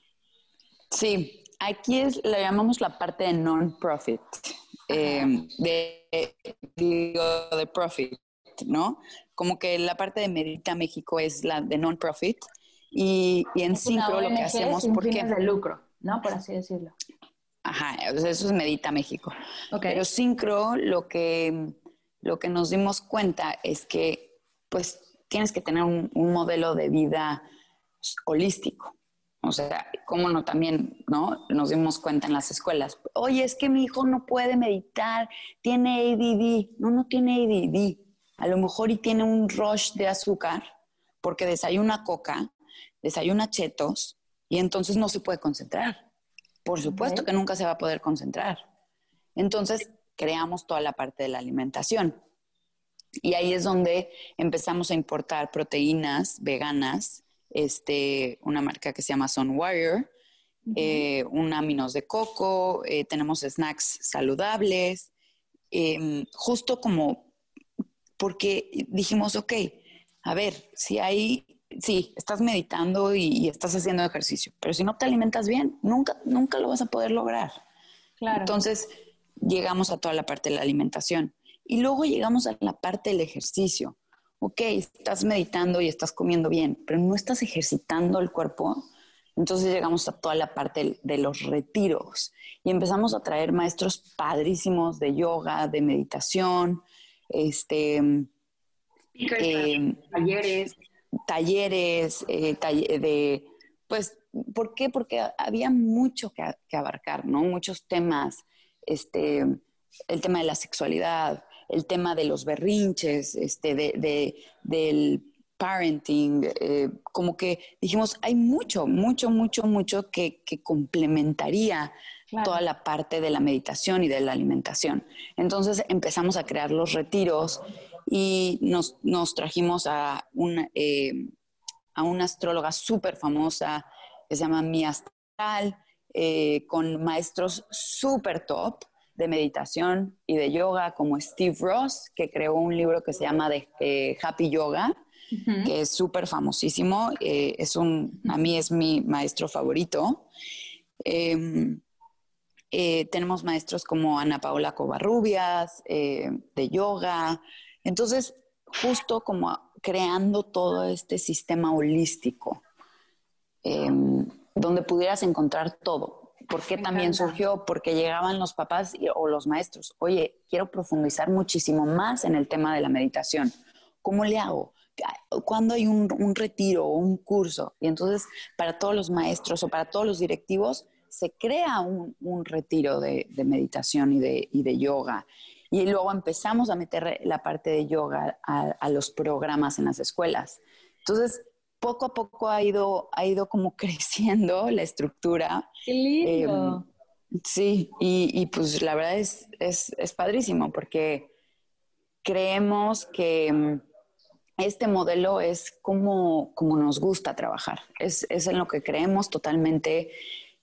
Sí, aquí es, la llamamos la parte de non-profit, eh, de, digo, de profit, ¿no? Como que la parte de Medita México es la de non-profit y, y en Synchro lo que hacemos... sin ¿por qué? fines de lucro, ¿no? Por así decirlo. Ajá, eso es Medita México. Okay. Pero Synchro lo que, lo que nos dimos cuenta es que pues tienes que tener un, un modelo de vida holístico. O sea, cómo no también, ¿no? Nos dimos cuenta en las escuelas. Oye, es que mi hijo no puede meditar, tiene A D D. No, no tiene A D D. A lo mejor y tiene un rush de azúcar porque desayuna coca, desayuna chetos y entonces no se puede concentrar. Por supuesto que nunca se va a poder concentrar. Entonces, creamos toda la parte de la alimentación. Y ahí es donde empezamos a importar proteínas veganas, este, una marca que se llama Sunwire, uh-huh. eh, un aminos de coco, eh, tenemos snacks saludables, eh, justo como porque dijimos, ok, a ver, si hay, sí, estás meditando y, y estás haciendo ejercicio, pero si no te alimentas bien, nunca, nunca lo vas a poder lograr. Claro. Entonces, llegamos a toda la parte de la alimentación y luego llegamos a la parte del ejercicio. Ok, estás meditando y estás comiendo bien, pero no estás ejercitando el cuerpo. Entonces llegamos a toda la parte de los retiros y empezamos a traer maestros padrísimos de yoga, de meditación, este, eh, talleres, talleres, eh, taller de, pues, ¿por qué? Porque había mucho que, que abarcar, ¿no? Muchos temas, este, el tema de la sexualidad, el tema de los berrinches, este, de, de, del parenting, eh, como que dijimos, hay mucho, mucho, mucho, mucho que, que complementaría claro. toda la parte de la meditación y de la alimentación. Entonces empezamos a crear los retiros y nos, nos trajimos a una, eh, a una astróloga súper famosa que se llama Mia Astral, eh, con maestros súper top de meditación y de yoga, como Steve Ross, que creó un libro que se llama de, eh, Happy Yoga, uh-huh. que es súper famosísimo. Eh, es un, a mí es mi maestro favorito. Eh, eh, tenemos maestros como Ana Paola Covarrubias, eh, de yoga. Entonces, justo como creando todo este sistema holístico, eh, donde pudieras encontrar todo. ¿Por qué también surgió? Porque llegaban los papás y, o los maestros. Oye, quiero profundizar muchísimo más en el tema de la meditación. ¿Cómo le hago? ¿Cuándo hay un, un retiro o un curso? Y entonces, para todos los maestros o para todos los directivos, se crea un, un retiro de, de meditación y de, y de yoga. Y luego empezamos a meter la parte de yoga a, a los programas en las escuelas. Entonces, poco a poco ha ido, ha ido como creciendo la estructura. ¡Qué lindo! Eh, sí, y, y pues la verdad es, es, es padrísimo porque creemos que este modelo es como, como nos gusta trabajar. Es, es en lo que creemos totalmente,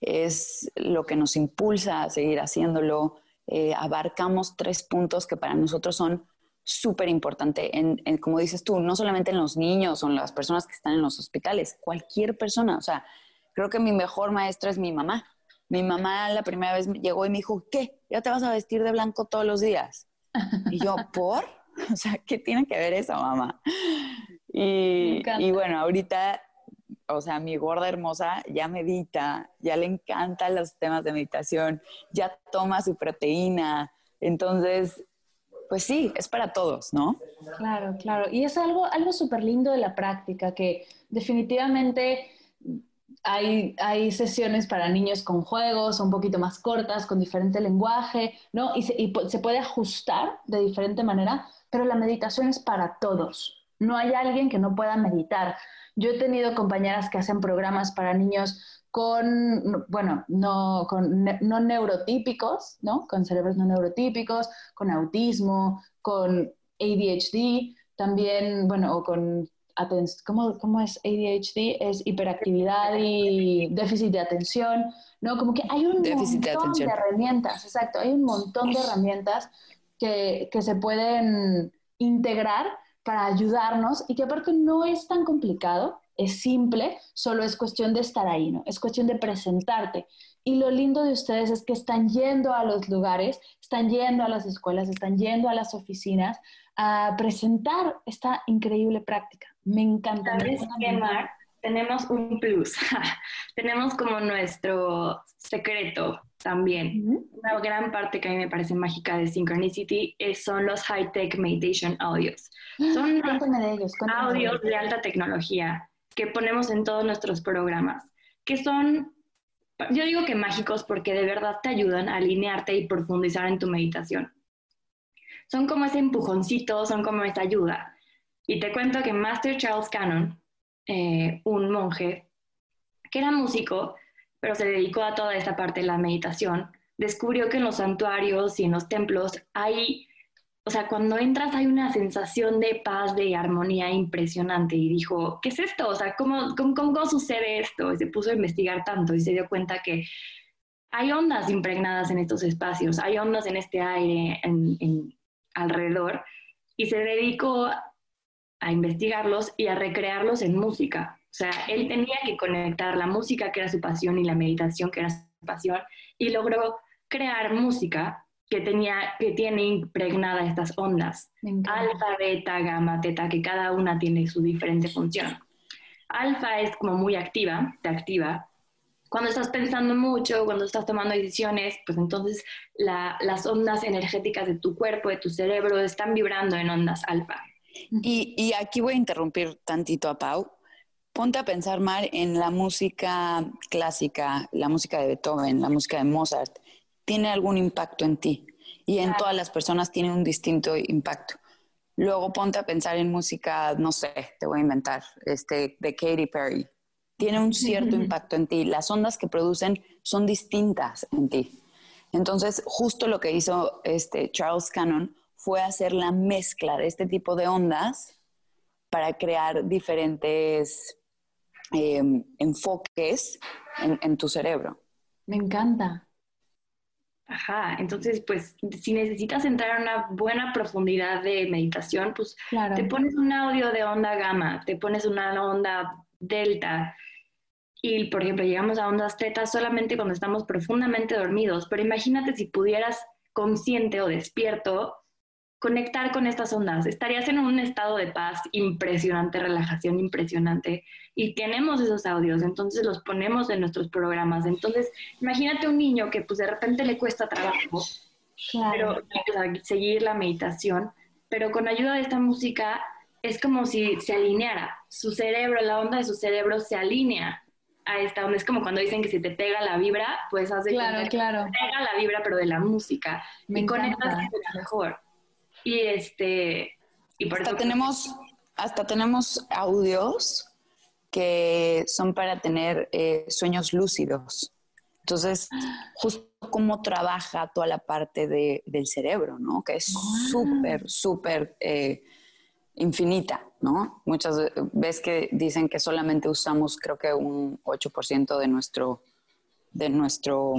es lo que nos impulsa a seguir haciéndolo. Eh, abarcamos tres puntos que para nosotros son súper importante, en, en, como dices tú, no solamente en los niños o en las personas que están en los hospitales, cualquier persona. O sea, creo que mi mejor maestra es mi mamá. Mi mamá la primera vez llegó y me dijo, ¿qué? ¿Ya te vas a vestir de blanco todos los días? Y yo, ¿por? O sea, ¿qué tiene que ver eso, mamá? Y, y bueno, ahorita, o sea, mi gorda hermosa ya medita, ya le encantan los temas de meditación, ya toma su proteína. Entonces, pues sí, es para todos, ¿no? Claro, claro. Y es algo, algo súper lindo de la práctica, que definitivamente hay, hay sesiones para niños con juegos, un poquito más cortas, con diferente lenguaje, ¿no? Y se, y se puede ajustar de diferente manera, pero la meditación es para todos. No hay alguien que no pueda meditar. Yo he tenido compañeras que hacen programas para niños con, bueno, no, con ne- no neurotípicos, ¿no? Con cerebros no neurotípicos, con autismo, con A D H D, también, bueno, o con, aten- ¿cómo, cómo es A D H D? Es hiperactividad y déficit de atención, ¿no? Como que hay un Déficit de montón de atención. herramientas, exacto, hay un montón de herramientas que, que se pueden integrar para ayudarnos y que aparte no es tan complicado, es simple, solo es cuestión de estar ahí, ¿no? Es cuestión de presentarte. Y lo lindo de ustedes es que están yendo a los lugares, están yendo a las escuelas, están yendo a las oficinas a presentar esta increíble práctica. Me encanta. me ¿Sabes encanta, me qué, encanta. Mar? Tenemos un plus. Tenemos como nuestro secreto también. Ujú. Una gran parte que a mí me parece mágica de Synchronicity es, son los high-tech meditation audios. Son Cuéntame de ellos, cuéntame de audios ellos. de alta tecnología que ponemos en todos nuestros programas, que son, yo digo que mágicos porque de verdad te ayudan a alinearte y profundizar en tu meditación. Son como ese empujoncito, son como esa ayuda. Y te cuento que Master Charles Cannon, eh, un monje que era músico, pero se dedicó a toda esta parte de la meditación, descubrió que en los santuarios y en los templos hay, o sea, cuando entras hay una sensación de paz, de armonía impresionante. Y dijo, ¿qué es esto? O sea, ¿cómo, cómo, cómo sucede esto? Y se puso a investigar tanto y se dio cuenta que hay ondas impregnadas en estos espacios, hay ondas en este aire, en, en alrededor. Y se dedicó a investigarlos y a recrearlos en música. O sea, él tenía que conectar la música, que era su pasión, y la meditación, que era su pasión, y logró crear música que, tenía, que tiene impregnada estas ondas. Alfa, beta, gamma, teta, que cada una tiene su diferente función. Alfa es como muy activa, te activa. Cuando estás pensando mucho, cuando estás tomando decisiones, pues entonces la, las ondas energéticas de tu cuerpo, de tu cerebro, están vibrando en ondas alfa. Y, y aquí voy a interrumpir tantito a Pau. Ponte a pensar, Mar, en la música clásica, la música de Beethoven, la música de Mozart. ¿Tiene algún impacto en ti? Y en todas las personas tiene un distinto impacto. Luego ponte a pensar en música, no sé, te voy a inventar, este, de Katy Perry. Tiene un cierto impacto en ti. Las ondas que producen son distintas en ti. Entonces, justo lo que hizo este Charles Cannon fue hacer la mezcla de este tipo de ondas para crear diferentes eh, enfoques en, en tu cerebro. Me encanta. Ajá, entonces pues si necesitas entrar en una buena profundidad de meditación, pues Claro. te pones un audio de onda gamma, te pones una onda delta y por ejemplo llegamos a ondas teta solamente cuando estamos profundamente dormidos, pero imagínate si pudieras consciente o despierto conectar con estas ondas, estarías en un estado de paz impresionante, relajación impresionante, y tenemos esos audios, entonces los ponemos en nuestros programas. Entonces, imagínate un niño que pues de repente le cuesta trabajo, Claro. pero o sea, seguir la meditación, pero con ayuda de esta música es como si se alineara, su cerebro, la onda de su cerebro se alinea a esta onda. Es como cuando dicen que si te pega la vibra, pues haz de Claro, cuenta claro. que te pega la vibra, pero de la música, Me y encanta. conectas mejor. Y este y por Hasta eso tenemos, hasta tenemos audios que son para tener eh, sueños lúcidos. Entonces, justo cómo trabaja toda la parte de, del cerebro, ¿no? Que es súper, súper eh, infinita, ¿no? Muchas veces que dicen que solamente usamos, creo que un ocho por ciento de nuestro, de nuestro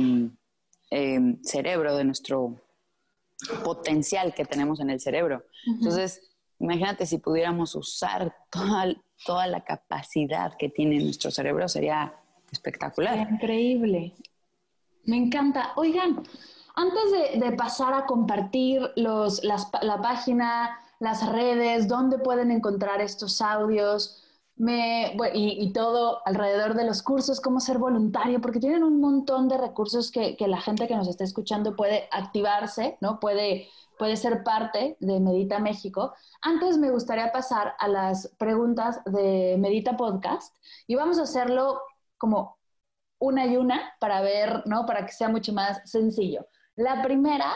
eh, cerebro, de nuestro potencial que tenemos en el cerebro. Uh-huh. Entonces, imagínate si pudiéramos usar toda, toda la capacidad que tiene nuestro cerebro, sería espectacular. Increíble. Me encanta. Oigan, antes de, de pasar a compartir los, las, la página, las redes, dónde pueden encontrar estos audios, me, bueno, y, y todo alrededor de los cursos, cómo ser voluntario, porque tienen un montón de recursos que, que la gente que nos está escuchando puede activarse, ¿no? Puede, puede ser parte de Medita México. Antes me gustaría pasar a las preguntas de Medita Podcast y vamos a hacerlo como una y una para ver, ¿no? Para que sea mucho más sencillo. La primera,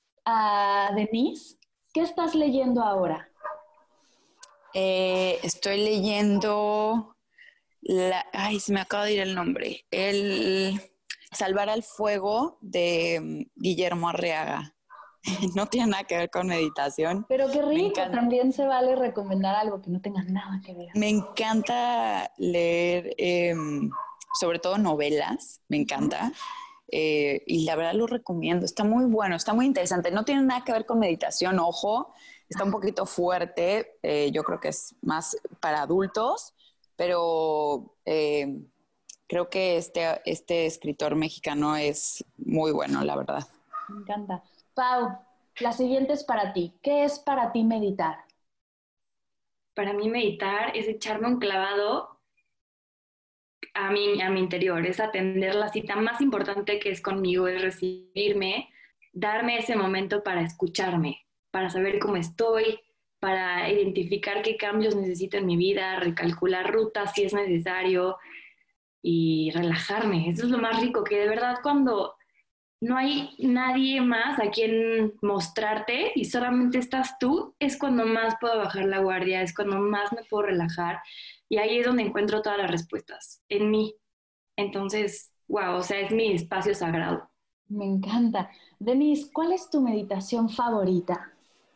a Denise, ¿qué estás leyendo ahora? Eh, estoy leyendo La, ay, se me acaba de ir el nombre. El Salvar al Fuego de Guillermo Arriaga. No tiene nada que ver con meditación. Pero qué rico, también se vale recomendar algo que no tenga nada que ver. Me encanta leer, eh, sobre todo novelas, me encanta. Eh, y la verdad lo recomiendo, está muy bueno, está muy interesante. No tiene nada que ver con meditación, ojo, está un poquito fuerte, eh, yo creo que es más para adultos, pero eh, creo que este, este escritor mexicano es muy bueno, la verdad. Me encanta. Pau, la siguiente es para ti. ¿Qué es para ti meditar? Para mí meditar es echarme un clavado a mi, a mi interior, es atender la cita más importante que es conmigo, es recibirme, darme ese momento para escucharme, para saber cómo estoy, para identificar qué cambios necesito en mi vida, recalcular rutas si es necesario y relajarme. Eso es lo más rico, que de verdad cuando no hay nadie más a quien mostrarte y solamente estás tú, es cuando más puedo bajar la guardia, es cuando más me puedo relajar y ahí es donde encuentro todas las respuestas, en mí. Entonces, wow, o sea, es mi espacio sagrado. Me encanta. Denise, ¿cuál es tu meditación favorita?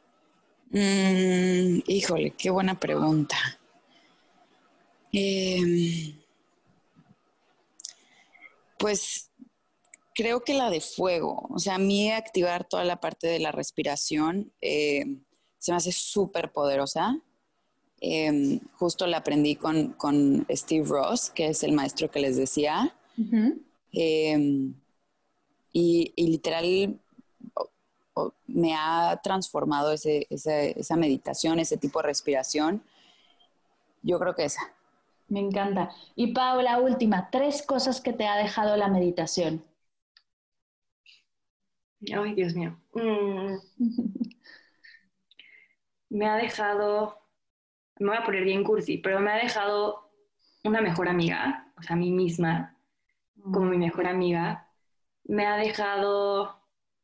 Mm, híjole, qué buena pregunta. Eh, pues creo que la de fuego, o sea, a mí activar toda la parte de la respiración eh, se me hace súper poderosa. Eh, justo la aprendí con, con Steve Ross, que es el maestro que les decía. Uh-huh. Eh, y, y literal o, o, me ha transformado ese, ese, esa meditación, ese tipo de respiración. Yo creo que esa. Me encanta. Y Pau, la última, tres cosas que te ha dejado la meditación. Ay, Dios mío. Mm. Me ha dejado, me voy a poner bien cursi, pero me ha dejado una mejor amiga, o sea, a mí misma, mm. como mi mejor amiga. Me ha dejado,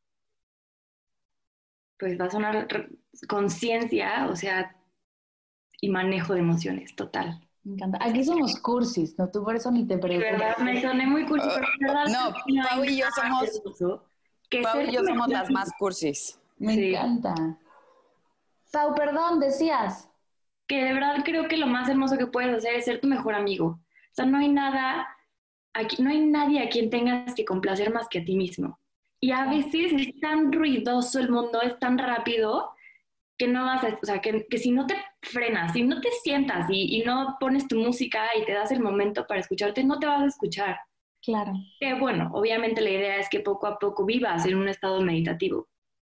pues va a sonar conciencia, o sea, y manejo de emociones, total. Me encanta. Aquí somos cursis, ¿no? Tú por eso ni te pregunto. De verdad, me soné muy cursi, pero de verdad. No, no Pau y yo somos... Pau y yo somos las más cursis. Me sí. encanta. Pau, perdón, decías. Que de verdad creo que lo más hermoso que puedes hacer es ser tu mejor amigo. O sea, no hay nada, aquí, no hay nadie a quien tengas que complacer más que a ti mismo. Y a veces es tan ruidoso el mundo, es tan rápido, que no vas a, o sea, que, que si no te frenas, si no te sientas y, y no pones tu música y te das el momento para escucharte, no te vas a escuchar. Claro. Que bueno, obviamente la idea es que poco a poco vivas en un estado meditativo.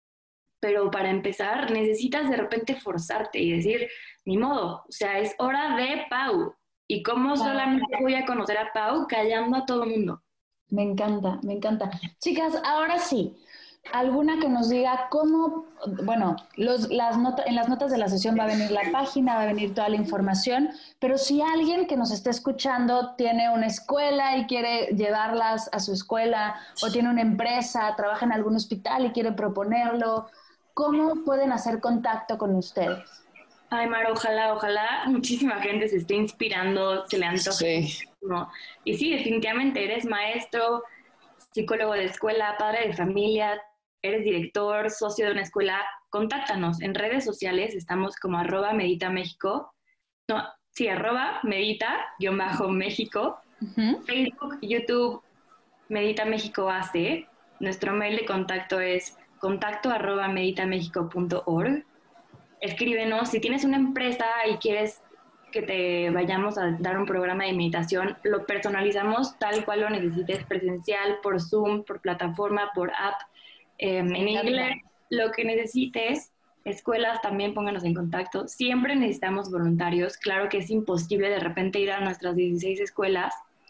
Pero para empezar necesitas de repente forzarte y decir, ni modo, o sea, es hora de Pau. ¿Y cómo claro. solamente voy a conocer a Pau? Callando a todo el mundo. Me encanta, me encanta. Chicas, ahora sí, alguna que nos diga cómo, bueno, los, las not- en las notas de la sesión va a venir la página, va a venir toda la información, pero si alguien que nos esté escuchando tiene una escuela y quiere llevarlas a su escuela, o tiene una empresa, trabaja en algún hospital y quiere proponerlo, ¿cómo pueden hacer contacto con ustedes? Ay, Mar, ojalá, ojalá muchísima gente se esté inspirando, se le antoje. Sí. ¿No? Y sí, definitivamente eres maestro, psicólogo de escuela, padre de familia, eres director, socio de una escuela, contáctanos. En redes sociales estamos como arroba medita México, no, sí, arroba medita, guión bajo México, uh-huh. Facebook, YouTube, Medita México A C. Nuestro mail de contacto es contacto arroba meditamexico punto org. Escríbenos, si tienes una empresa y quieres que te vayamos a dar un programa de meditación, lo personalizamos tal cual lo necesites, presencial, por Zoom, por plataforma, por app, eh, en inglés, lo que necesites. Escuelas también pónganos en contacto. Siempre necesitamos voluntarios. Claro que es imposible de repente ir a nuestras dieciséis escuelas.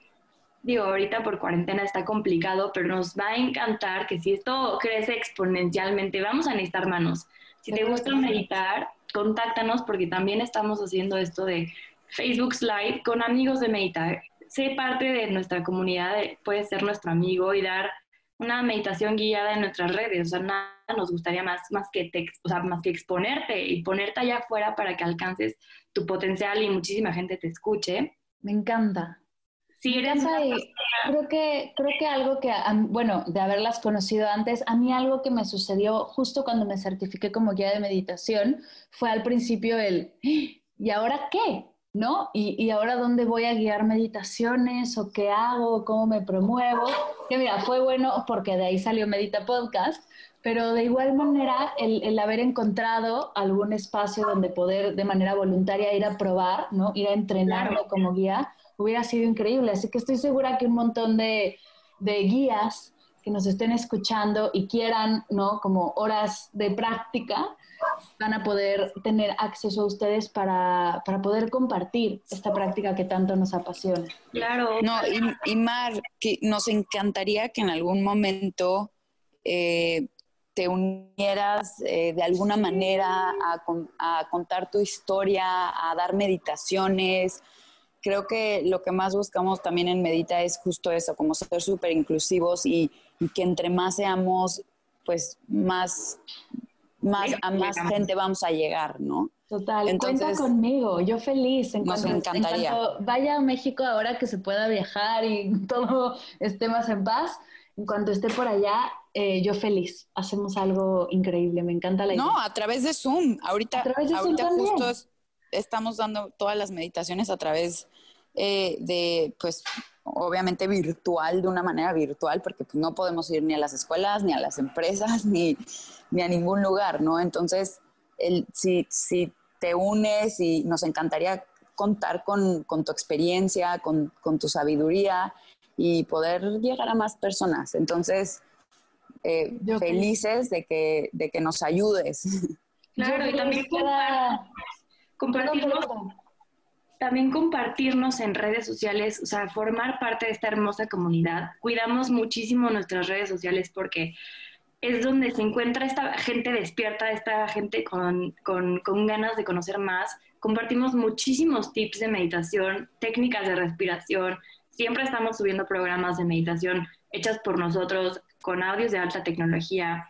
Digo, ahorita por cuarentena está complicado, pero nos va a encantar que si esto crece exponencialmente, vamos a necesitar manos. Si te gusta meditar, contáctanos porque también estamos haciendo esto de Facebook Live con amigos de meditar. Sé parte de nuestra comunidad, puedes ser nuestro amigo y dar una meditación guiada en nuestras redes. O sea, nada nos gustaría más, más, que, te, o sea, más que exponerte y ponerte allá afuera para que alcances tu potencial y muchísima gente te escuche. Me encanta. Si eres Pasa y creo que, creo que algo que, bueno, de haberlas conocido antes, a mí algo que me sucedió justo cuando me certifiqué como guía de meditación fue al principio el, ¿y ahora qué? ¿No? ¿Y, y ahora dónde voy a guiar meditaciones? ¿O qué hago? ¿Cómo me promuevo? Que mira, fue bueno porque de ahí salió Medita Podcast, pero de igual manera el, el haber encontrado algún espacio donde poder de manera voluntaria ir a probar, ¿no? Ir a entrenarme Claro. como guía, hubiera sido increíble. Así que estoy segura que un montón de, de guías que nos estén escuchando y quieran, ¿no? Como horas de práctica, van a poder tener acceso a ustedes para, para poder compartir esta práctica que tanto nos apasiona. Claro. No, y, y Mar, que nos encantaría que en algún momento eh, te unieras eh, de alguna manera a, a contar tu historia, a dar meditaciones. Creo que lo que más buscamos también en Medita es justo eso, como ser súper inclusivos y, y que entre más seamos, pues más, más a más gente vamos a llegar, ¿no? Total, Entonces, cuenta conmigo, yo feliz. En nos cuanto, encantaría. En cuanto vaya a México ahora que se pueda viajar y todo esté más en paz, en cuanto esté por allá, eh, yo feliz. Hacemos algo increíble, me encanta la idea. No, a través de Zoom. Ahorita, A través de ahorita Zoom justo también. es, estamos dando todas las meditaciones a través eh, de, pues, obviamente virtual, de una manera virtual, porque pues, no podemos ir ni a las escuelas, ni a las empresas, ni, ni a ningún lugar, ¿no? Entonces, el, si, si te unes y nos encantaría contar con, con tu experiencia, con, con tu sabiduría y poder llegar a más personas. Entonces, eh, felices de que, de que nos ayudes. Claro, y también cada... compartirnos, también compartirnos en redes sociales, o sea, formar parte de esta hermosa comunidad. Cuidamos muchísimo nuestras redes sociales porque es donde se encuentra esta gente despierta, esta gente con, con, con ganas de conocer más. Compartimos muchísimos tips de meditación, técnicas de respiración. Siempre estamos subiendo programas de meditación hechas por nosotros con audios de alta tecnología.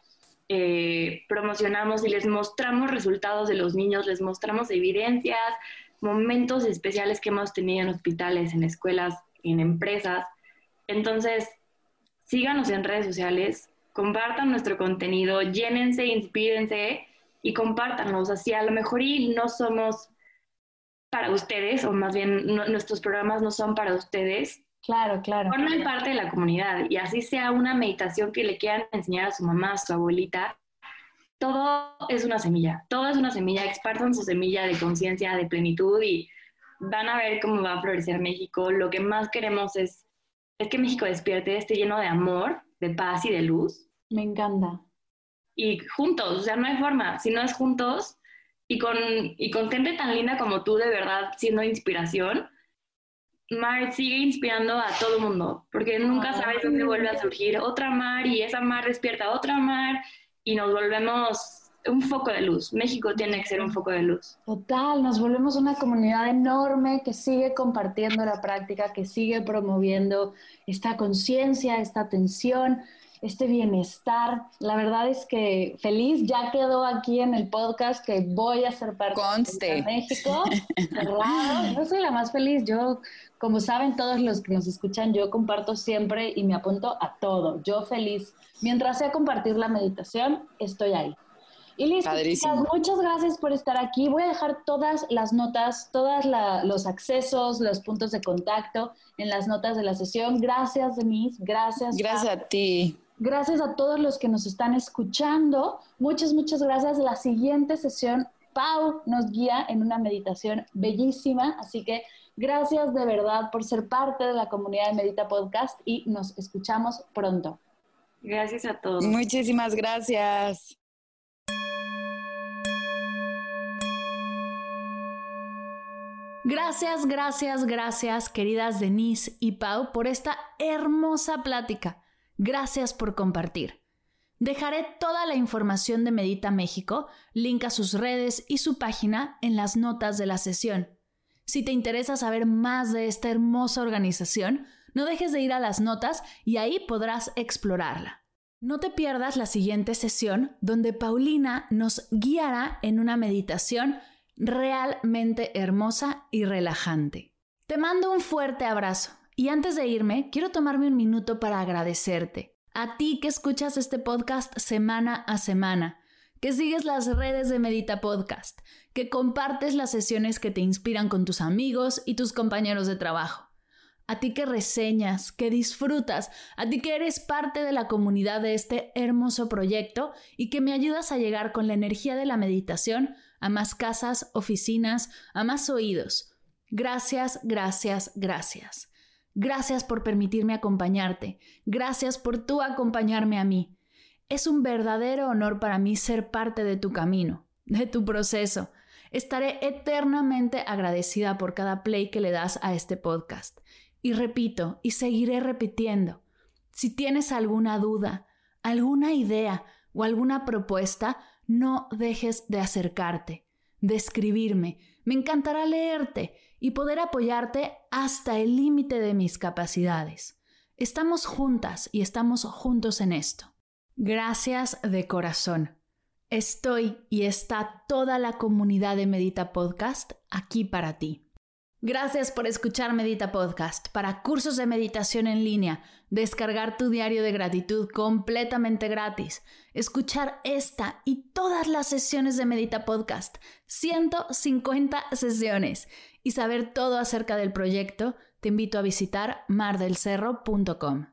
Eh, promocionamos y les mostramos resultados de los niños, les mostramos evidencias, momentos especiales que hemos tenido en hospitales, en escuelas, en empresas. Entonces, síganos en redes sociales, compartan nuestro contenido, llénense, inspírense y compártanlos. Así a lo mejor y no somos para ustedes, o más bien no, nuestros programas no son para ustedes. Claro, claro. Forman parte de la comunidad y así sea una meditación que le quieran enseñar a su mamá, a su abuelita, todo es una semilla, todo es una semilla, expartan su semilla de conciencia, de plenitud y van a ver cómo va a florecer México. Lo que más queremos es, es que México despierte, esté lleno de amor, de paz y de luz. Me encanta. Y juntos, o sea, no hay forma, si no es juntos y con, y con gente tan linda como tú, de verdad, siendo inspiración. Mar sigue inspirando a todo el mundo, porque nunca sabes dónde vuelve a surgir otra Mar y esa Mar despierta a otra Mar y nos volvemos un foco de luz. México tiene que ser un foco de luz. Total, nos volvemos una comunidad enorme que sigue compartiendo la práctica, que sigue promoviendo esta conciencia, esta atención, este bienestar. La verdad es que feliz, ya quedó aquí en el podcast que voy a ser parte Conste. de México. Cerrado. Yo soy la más feliz. Yo, como saben todos los que nos escuchan, yo comparto siempre y me apunto a todo. Yo feliz. Mientras sea compartir la meditación, estoy ahí. Y listo, chicas, muchas gracias por estar aquí. Voy a dejar todas las notas, todos los accesos, los puntos de contacto en las notas de la sesión. Gracias, Denise. Gracias. Gracias a ti. Gracias a todos los que nos están escuchando. Muchas, muchas gracias. La siguiente sesión, Pau nos guía en una meditación bellísima. Así que gracias de verdad por ser parte de la comunidad de Medita Podcast y nos escuchamos pronto. Gracias a todos. Muchísimas gracias. Gracias, gracias, gracias, queridas Denise y Pau, por esta hermosa plática. Gracias por compartir. Dejaré toda la información de Medita México, link a sus redes y su página en las notas de la sesión. Si te interesa saber más de esta hermosa organización, no dejes de ir a las notas y ahí podrás explorarla. No te pierdas la siguiente sesión donde Paulina nos guiará en una meditación realmente hermosa y relajante. Te mando un fuerte abrazo y antes de irme, quiero tomarme un minuto para agradecerte. A ti que escuchas este podcast semana a semana, que sigues las redes de Medita Podcast, que compartes las sesiones que te inspiran con tus amigos y tus compañeros de trabajo. A ti que reseñas, que disfrutas, a ti que eres parte de la comunidad de este hermoso proyecto y que me ayudas a llegar con la energía de la meditación a más casas, oficinas, a más oídos. Gracias, gracias, gracias. Gracias por permitirme acompañarte. Gracias por tú acompañarme a mí. Es un verdadero honor para mí ser parte de tu camino, de tu proceso. Estaré eternamente agradecida por cada play que le das a este podcast. Y repito, y seguiré repitiendo, si tienes alguna duda, alguna idea o alguna propuesta, no dejes de acercarte, de escribirme. Me encantará leerte y poder apoyarte hasta el límite de mis capacidades. Estamos juntas y estamos juntos en esto. Gracias de corazón. Estoy y está toda la comunidad de Medita Podcast aquí para ti. Gracias por escuchar Medita Podcast. Para cursos de meditación en línea, descargar tu diario de gratitud completamente gratis, escuchar esta y todas las sesiones de Medita Podcast, ciento cincuenta sesiones, y saber todo acerca del proyecto, te invito a visitar mar del cerro punto com.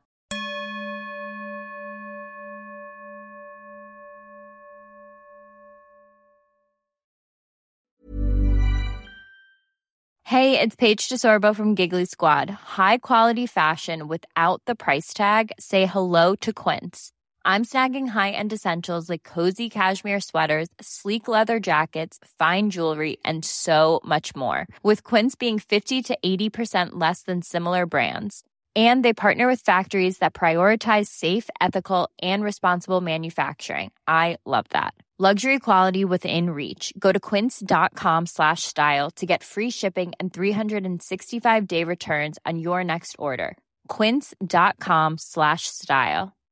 Hey, it's Paige DeSorbo from Giggly Squad. High quality fashion without the price tag. Say hello to Quince. I'm snagging high-end essentials like cozy cashmere sweaters, sleek leather jackets, fine jewelry, and so much more. With Quince being fifty to eighty percent less than similar brands. And they partner with factories that prioritize safe, ethical, and responsible manufacturing. I love that. Luxury quality within reach. Go to quince.com slash style to get free shipping and three sixty-five day returns on your next order. Quince.com slash style.